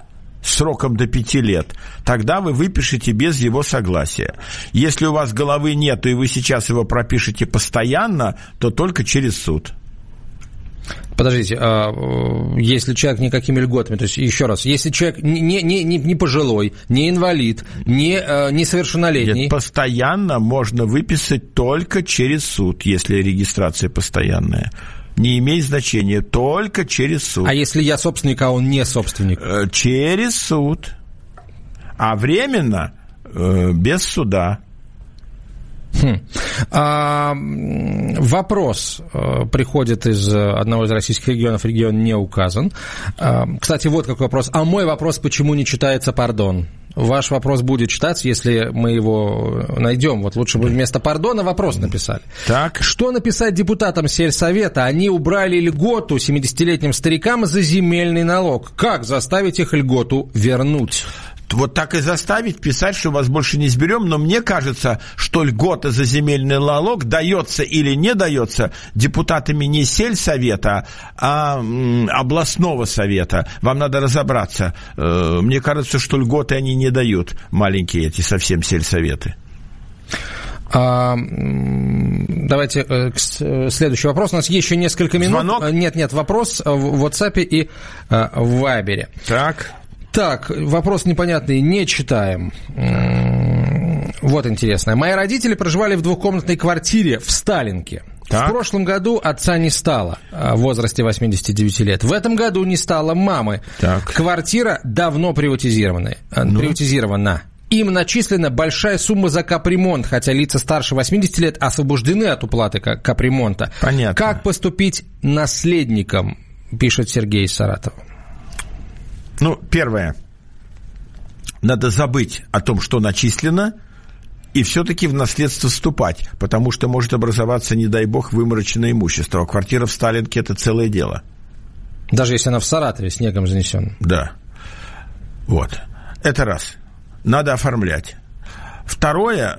сроком до 5 лет, тогда вы выпишете без его согласия. Если у вас головы нет, и вы сейчас его пропишете постоянно, то только через суд. Подождите, если человек никакими льготами, то есть, еще раз, если человек не пожилой, не инвалид, не несовершеннолетний... Нет, постоянно можно выписать только через суд, если регистрация постоянная. Не имеет значения, только через суд. А если я собственник, а он не собственник? Через суд. А временно без суда. Вопрос приходит из одного из российских регионов, регион не указан. Кстати, вот какой вопрос. А мой вопрос, почему не читается пардон? Ваш вопрос будет читаться, если мы его найдем. Вот лучше бы вместо пардона вопрос написали. Так. Что написать депутатам сельсовета? Они убрали льготу 70-летним старикам за земельный налог. Как заставить их льготу вернуть? Вот так и заставить писать, что вас больше не сберем, но мне кажется, что льгота за земельный налог дается или не дается депутатами не сельсовета, а областного совета. Вам надо разобраться. Мне кажется, что льготы они не дают, маленькие эти совсем сельсоветы. Давайте следующий вопрос. У нас еще несколько минут. Звонок? Нет, вопрос в WhatsApp и в Viber. Так, вопрос непонятный, не читаем. Вот интересно. Мои родители проживали в двухкомнатной квартире в Сталинке. В прошлом году отца не стало в возрасте 89 лет. В этом году не стало мамы. Квартира давно приватизирована. Им начислена большая сумма за капремонт, хотя лица старше 80 лет освобождены от уплаты капремонта. Понятно. Как поступить наследникам, пишет Сергей из Саратова. Первое. Надо забыть о том, что начислено, и все-таки в наследство вступать, потому что может образоваться, не дай бог, вымороченное имущество. А квартира в Сталинке – это целое дело. Даже если она в Саратове снегом занесена. Да. Вот. Это раз. Надо оформлять. Второе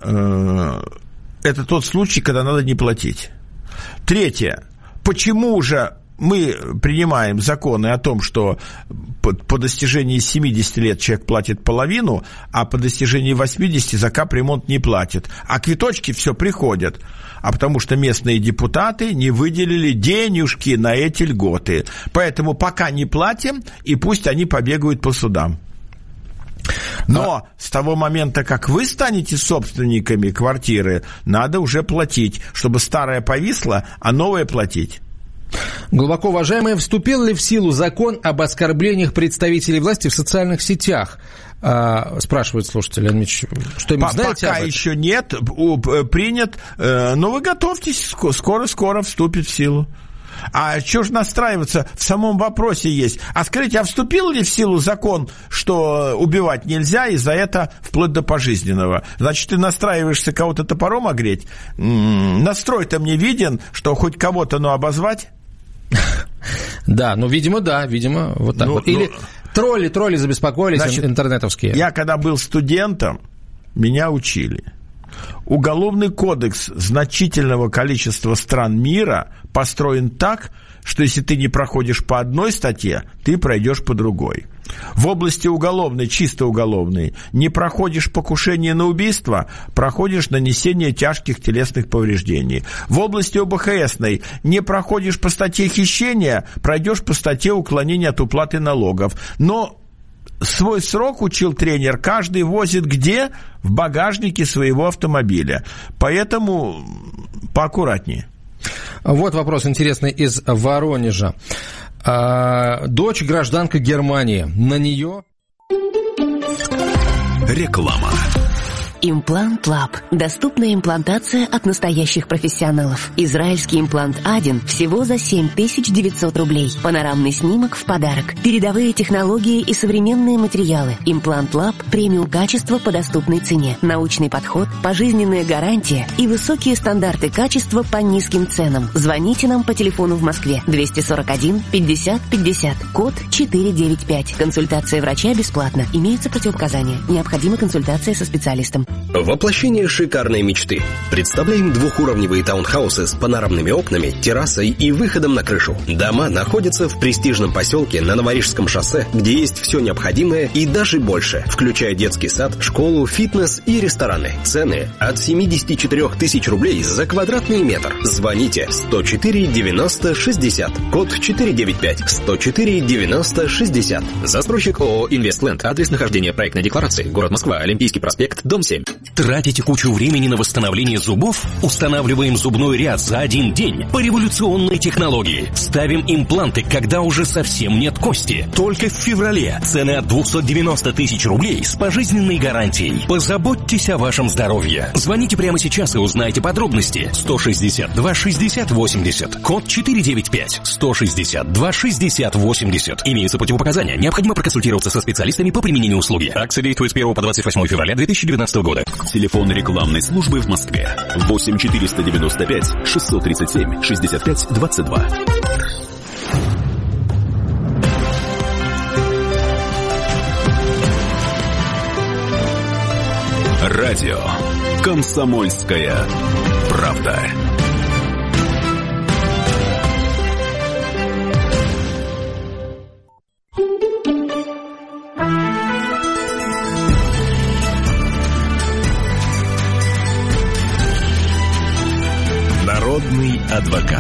– это тот случай, когда надо не платить. Третье. Почему же мы принимаем законы о том, что по достижении 70 лет человек платит половину, а по достижении 80 за капремонт не платит. А квиточки все приходят. А потому что местные депутаты не выделили денежки на эти льготы. Поэтому пока не платим, и пусть они побегают по судам. Но с того момента, как вы станете собственниками квартиры, надо уже платить, чтобы старая повисла, а новая платить. Глубоко уважаемые, вступил ли в силу закон об оскорблениях представителей власти в социальных сетях? Спрашивает слушатель Леонид Ильич, что-нибудь знаете? Пока еще нет, принят, но вы готовьтесь, скоро вступит в силу. А что ж настраиваться, в самом вопросе есть. А скажите, а вступил ли в силу закон, что убивать нельзя, и за это вплоть до пожизненного? Значит, ты настраиваешься кого-то топором огреть? Настрой-то мне виден, что хоть кого-то, обозвать? Да, видимо, вот так вот. Или тролли забеспокоились, значит, интернетовские. Я когда был студентом, меня учили. Уголовный кодекс значительного количества стран мира построен так, что если ты не проходишь по одной статье, ты пройдешь по другой. В области уголовной, чисто уголовной, не проходишь покушение на убийство, проходишь нанесение тяжких телесных повреждений. В области ОБХСной не проходишь по статье хищения, пройдешь по статье уклонения от уплаты налогов. Но свой срок, учил тренер, каждый возит где? В багажнике своего автомобиля. Поэтому поаккуратнее. Вот вопрос интересный из Воронежа. Дочь гражданка Германии. На нее... Реклама. Имплант Лаб. Доступная имплантация от настоящих профессионалов. Израильский имплант Аден всего за 7900 рублей. Панорамный снимок в подарок. Передовые технологии и современные материалы. Имплант Лаб. Премиум качества по доступной цене. Научный подход, пожизненная гарантия и высокие стандарты качества по низким ценам. Звоните нам по телефону в Москве 241 50 50, код 495. Консультация врача бесплатна. Имеются противопоказания. Необходима консультация со специалистом. Воплощение шикарной мечты. Представляем двухуровневые таунхаусы с панорамными окнами, террасой и выходом на крышу. Дома находятся в престижном поселке на Новорижском шоссе, где есть все необходимое и даже больше, включая детский сад, школу, фитнес и рестораны. Цены от 74 тысяч рублей за квадратный метр. Звоните 104 90 60, код 495, 104 90 60. Застройщик ООО «Инвестленд». Адрес нахождения проектной декларации: город Москва, Олимпийский проспект, дом 7. Тратите кучу времени на восстановление зубов? Устанавливаем зубной ряд за один день по революционной технологии. Ставим импланты, когда уже совсем нет кости. Только в феврале. Цены от 290 тысяч рублей с пожизненной гарантией. Позаботьтесь о вашем здоровье. Звоните прямо сейчас и узнайте подробности. 162 60 80. Код 495. 162 60 80. Имеются противопоказания. Необходимо проконсультироваться со специалистами по применению услуги. Акция действует с 1 по 28 февраля 2019 года. Телефон рекламной службы в Москве 8 495 637 65 22. Радио «Комсомольская правда». Народный адвокат.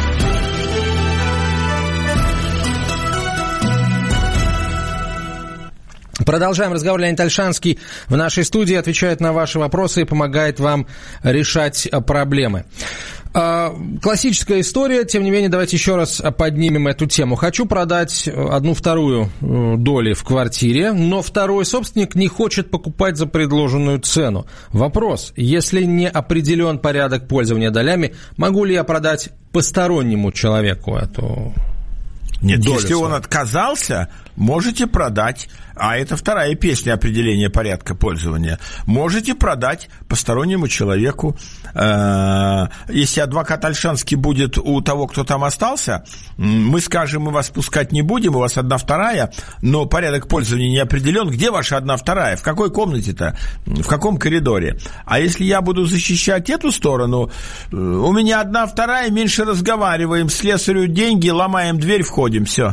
Продолжаем разговор. Леонид Ольшанский в нашей студии отвечает на ваши вопросы и помогает вам решать проблемы. Классическая история, тем не менее, давайте еще раз поднимем эту тему. Хочу продать 1/2 доли в квартире, но второй собственник не хочет покупать за предложенную цену. Вопрос: если не определен порядок пользования долями, могу ли я продать постороннему человеку эту Нет, долю если свою? он отказался, можете продать. А это вторая песня определения порядка пользования. Можете продать постороннему человеку. Если адвокат Ольшанский будет у того, кто там остался, мы скажем, мы вас пускать не будем, у вас 1/2, но порядок пользования не определен. Где ваша 1/2? В какой комнате-то? В каком коридоре? А если я буду защищать эту сторону, у меня 1/2, меньше разговариваем, слесарю деньги, ломаем дверь, входим, все.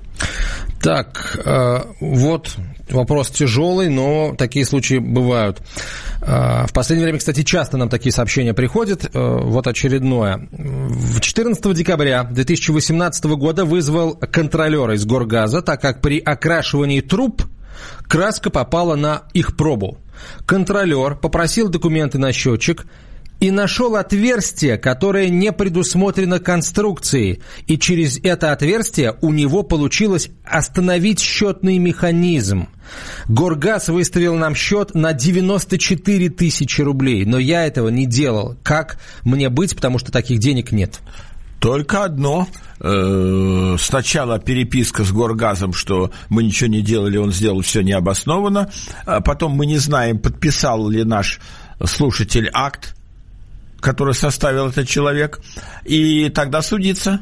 Так, вот вопрос тяжелый, но такие случаи бывают. В последнее время, кстати, часто нам такие сообщения приходят. Вот очередное. 14 декабря 2018 года вызвал контролера из Горгаза, так как при окрашивании труб краска попала на их пробу. Контролер попросил документы на счетчик и нашел отверстие, которое не предусмотрено конструкцией, и через это отверстие у него получилось остановить счетный механизм. Горгаз выставил нам счет на 94 тысячи рублей, но я этого не делал. Как мне быть, потому что таких денег нет? Только одно. Сначала переписка с Горгазом, что мы ничего не делали, он сделал все необоснованно. Потом мы не знаем, подписал ли наш слушатель акт, который составил этот человек, и тогда судиться,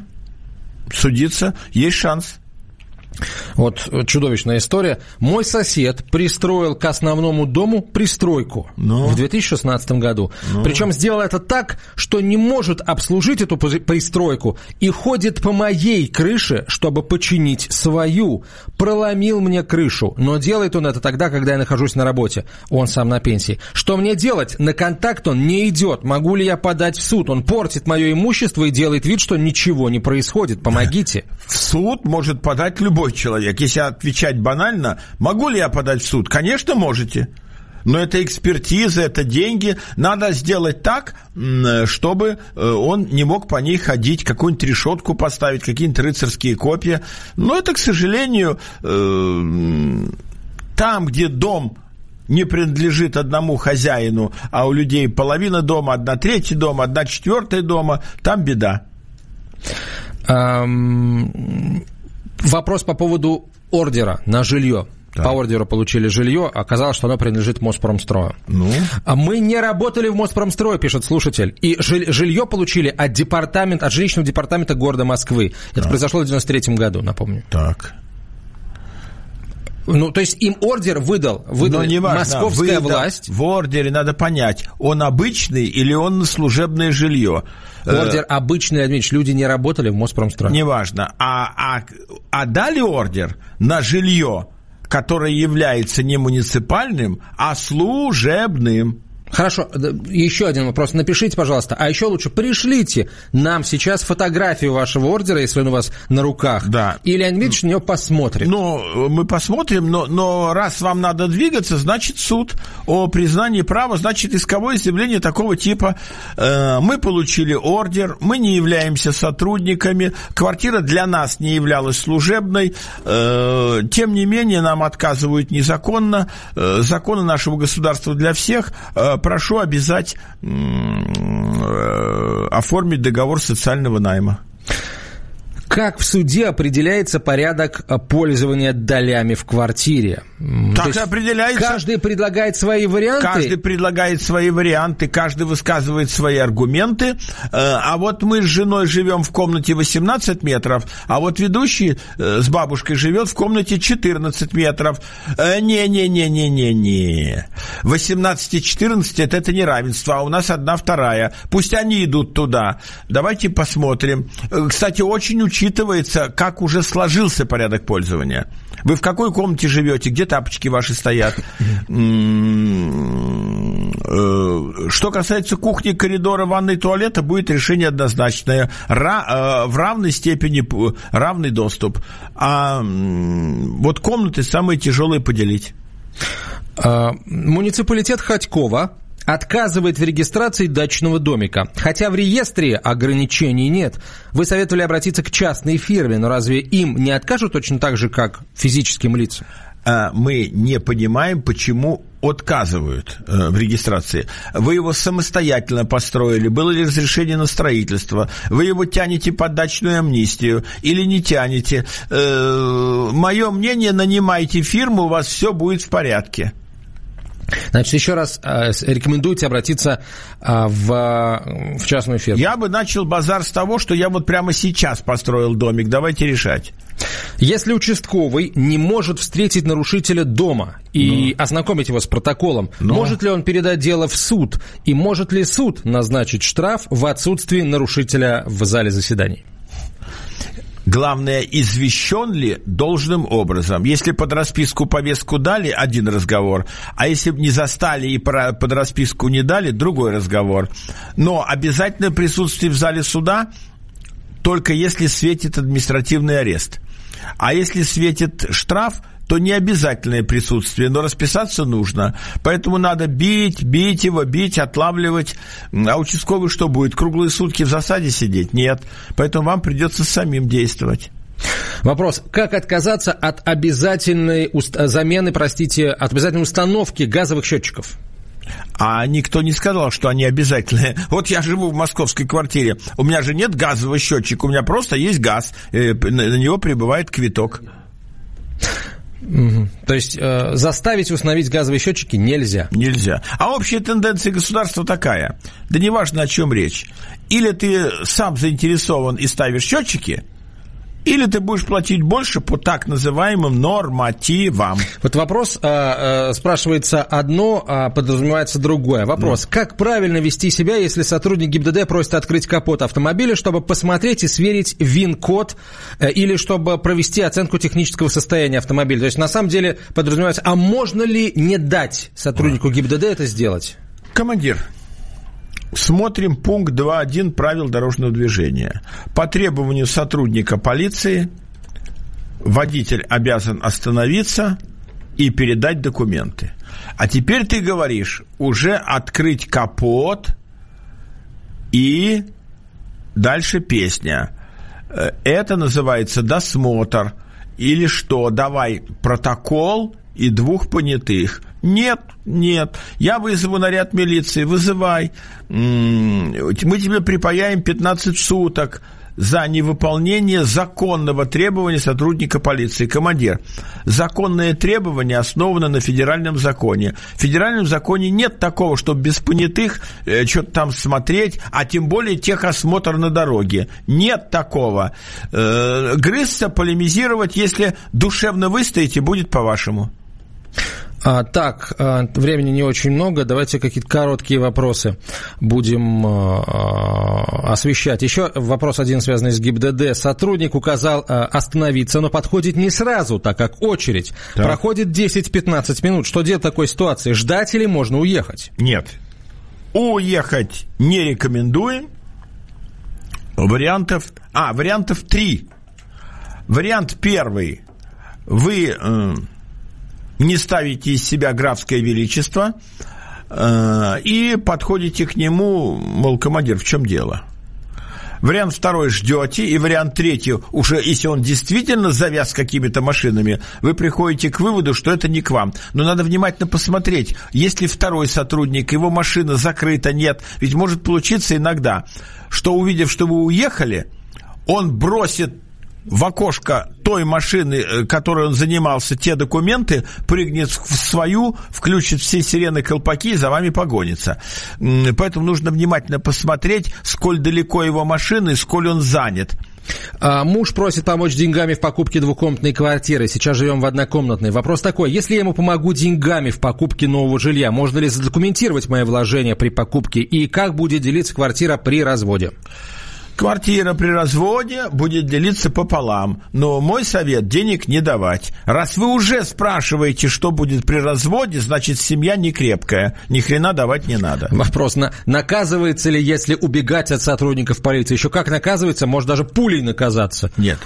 есть шанс. Вот чудовищная история. Мой сосед пристроил к основному дому пристройку в 2016 году. Причем сделал это так, что не может обслужить эту пристройку и ходит по моей крыше, чтобы починить свою. Проломил мне крышу, но делает он это тогда, когда я нахожусь на работе. Он сам на пенсии. Что мне делать? На контакт он не идет. Могу ли я подать в суд? Он портит мое имущество и делает вид, что ничего не происходит. Помогите. В суд может подать любой человек. Если отвечать банально, могу ли я подать в суд? Конечно, можете. Но это экспертиза, это деньги. Надо сделать так, чтобы он не мог по ней ходить, какую-нибудь решетку поставить, какие-нибудь рыцарские копья. Но это, к сожалению, там, где дом не принадлежит одному хозяину, а у людей половина дома, 1/3 дома, 1/4 дома, там беда. Вопрос по поводу ордера на жилье. Да. По ордеру получили жилье, оказалось, что оно принадлежит Моспромстрою. Мы не работали в Моспромстрое, пишет слушатель, и жилье получили от жилищного департамента города Москвы. Это произошло в 93-м году, напомню. Так. Ну, то есть им ордер выдал московская власть. В ордере надо понять, он обычный или он на служебное жилье. Ордер обычный, Дмитрий, люди не работали в Моспромстрое. Неважно. А дали ордер на жилье, которое является не муниципальным, а служебным. Хорошо, еще один вопрос. Напишите, пожалуйста, а еще лучше пришлите нам сейчас фотографию вашего ордера, если он у вас на руках. Да. И Леонид Ильич на него посмотрит. Ну, мы посмотрим, но раз вам надо двигаться, значит, суд о признании права, значит, исковое заявление такого типа. Мы получили ордер, мы не являемся сотрудниками, квартира для нас не являлась служебной, тем не менее, нам отказывают незаконно, законы нашего государства для всех. Прошу обязать оформить договор социального найма. Как в суде определяется порядок пользования долями в квартире? Так и определяется. Каждый предлагает свои варианты? Каждый предлагает свои варианты, каждый высказывает свои аргументы. А вот мы с женой живем в комнате 18 метров, а вот ведущий с бабушкой живет в комнате 14 метров. Не-не-не-не-не-не. 18 и 14 – это неравенство, а у нас 1/2. Пусть они идут туда. Давайте посмотрим. Кстати, очень учитывается, как уже сложился порядок пользования. Вы в какой комнате живете? Где тапочки ваши стоят? Что касается кухни, коридора, ванной, туалета, будет решение однозначное. В равной степени равный доступ. А вот комнаты самые тяжелые поделить. Муниципалитет Хотьково отказывает в регистрации дачного домика. Хотя в реестре ограничений нет. Вы советовали обратиться к частной фирме, но разве им не откажут точно так же, как физическим лицам? Мы не понимаем, почему отказывают в регистрации. Вы его самостоятельно построили, было ли разрешение на строительство, вы его тянете под дачную амнистию или не тянете. Мое мнение, нанимайте фирму, у вас все будет в порядке. Значит, еще раз рекомендуйте обратиться в частную фирму. Я бы начал базар с того, что я вот прямо сейчас построил домик. Давайте решать. Если участковый не может встретить нарушителя дома и ознакомить его с протоколом, может ли он передать дело в суд? И может ли суд назначить штраф в отсутствии нарушителя в зале заседаний? Главное, извещен ли должным образом. Если под расписку повестку дали, один разговор, а если не застали и под расписку не дали, другой разговор. Но обязательно присутствие в зале суда только если светит административный арест. А если светит штраф, то не обязательное присутствие, но расписаться нужно. Поэтому надо бить его, отлавливать. А участковый что будет? Круглые сутки в засаде сидеть? Нет. Поэтому вам придется самим действовать. Вопрос. Как отказаться от обязательной замены, от обязательной установки газовых счетчиков? А никто не сказал, что они обязательные. Вот я живу в московской квартире. У меня же нет газового счетчика, у меня просто есть газ. На него прибывает квиток. То есть заставить установить газовые счетчики нельзя? Нельзя. А общая тенденция государства такая. Да неважно, о чем речь. Или ты сам заинтересован и ставишь счетчики, или ты будешь платить больше по так называемым нормативам. Вот вопрос, спрашивается одно, а подразумевается другое. Вопрос, как правильно вести себя, если сотрудник ГИБДД просит открыть капот автомобиля, чтобы посмотреть и сверить ВИН-код, или чтобы провести оценку технического состояния автомобиля? То есть, на самом деле, подразумевается, а можно ли не дать сотруднику ГИБДД это сделать? Командир, смотрим пункт 2.1 правил дорожного движения. По требованию сотрудника полиции водитель обязан остановиться и передать документы. А теперь ты говоришь, уже открыть капот и дальше песня. Это называется досмотр. Или что? Давай протокол и 2 понятых. Нет, я вызову наряд милиции, вызывай. Мы тебе припаяем 15 суток. за невыполнение законного требования сотрудника полиции. Командир, законное требование основано на федеральном законе. В федеральном законе нет такого, чтобы без понятых что-то там смотреть, а тем более техосмотр на дороге. Нет такого. Грызться, полемизировать, если душевно выстоите, будет по-вашему. Так, времени не очень много, давайте какие-то короткие вопросы будем освещать. Еще вопрос один, связанный с ГИБДД. Сотрудник указал остановиться, но подходит не сразу, так как очередь. Так. Проходит 10-15 минут. Что делать в такой ситуации? Ждать или можно уехать? Нет. Уехать не рекомендуем. Вариантов 3. Вариант первый. Вы не ставите из себя графское величество и подходите к нему, мол, командир, в чем дело? Вариант второй, ждете, и вариант третий, уже если он действительно завяз с какими-то машинами, вы приходите к выводу, что это не к вам. Но надо внимательно посмотреть, если второй сотрудник, его машина закрыта, нет, ведь может получиться иногда, что, увидев, что вы уехали, он бросит в окошко той машины, которой он занимался, те документы, прыгнет в свою, включит все сирены, колпаки и за вами погонится. Поэтому нужно внимательно посмотреть, сколь далеко его машина и сколь он занят. Муж просит помочь деньгами в покупке двухкомнатной квартиры. Сейчас живем в однокомнатной. Вопрос такой: если я ему помогу деньгами в покупке нового жилья, можно ли задокументировать мои вложения при покупке? И как будет делиться квартира при разводе? Квартира при разводе будет делиться пополам, но мой совет – денег не давать. Раз вы уже спрашиваете, что будет при разводе, значит, семья не крепкая, ни хрена давать не надо. Вопрос: наказывается ли, если убегать от сотрудников полиции? Еще как наказывается? Может, даже пулей наказаться? Нет.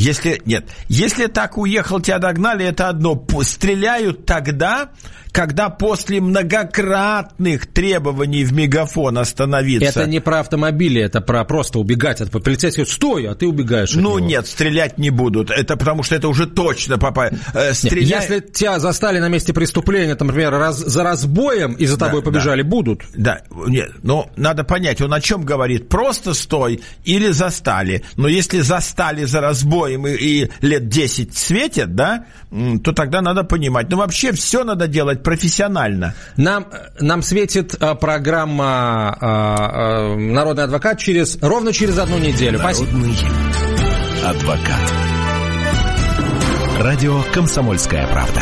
Если так уехал, тебя догнали, это одно. Стреляют тогда, когда после многократных требований в мегафон остановиться. Это не про автомобили, это про просто убегать от полицейского. Стой, а ты убегаешь от него. Нет, стрелять не будут. Это потому что это уже точно Если тебя застали на месте преступления, там, например, за разбоем и за тобой побежали, будут? Да, нет, но надо понять, он о чем говорит? Просто стой или застали? Но если застали за разбоем и лет 10 светят, да, то тогда надо понимать. Но вообще все надо делать профессионально. Нам светит программа «Народный адвокат» ровно через одну неделю. Народный адвокат. Радио «Комсомольская правда».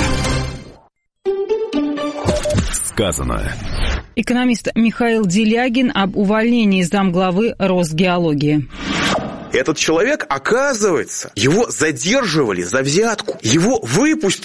Сказано. Экономист Михаил Делягин об увольнении замглавы Росгеологии. Этот человек, оказывается, его задерживали за взятку. Его выпустили.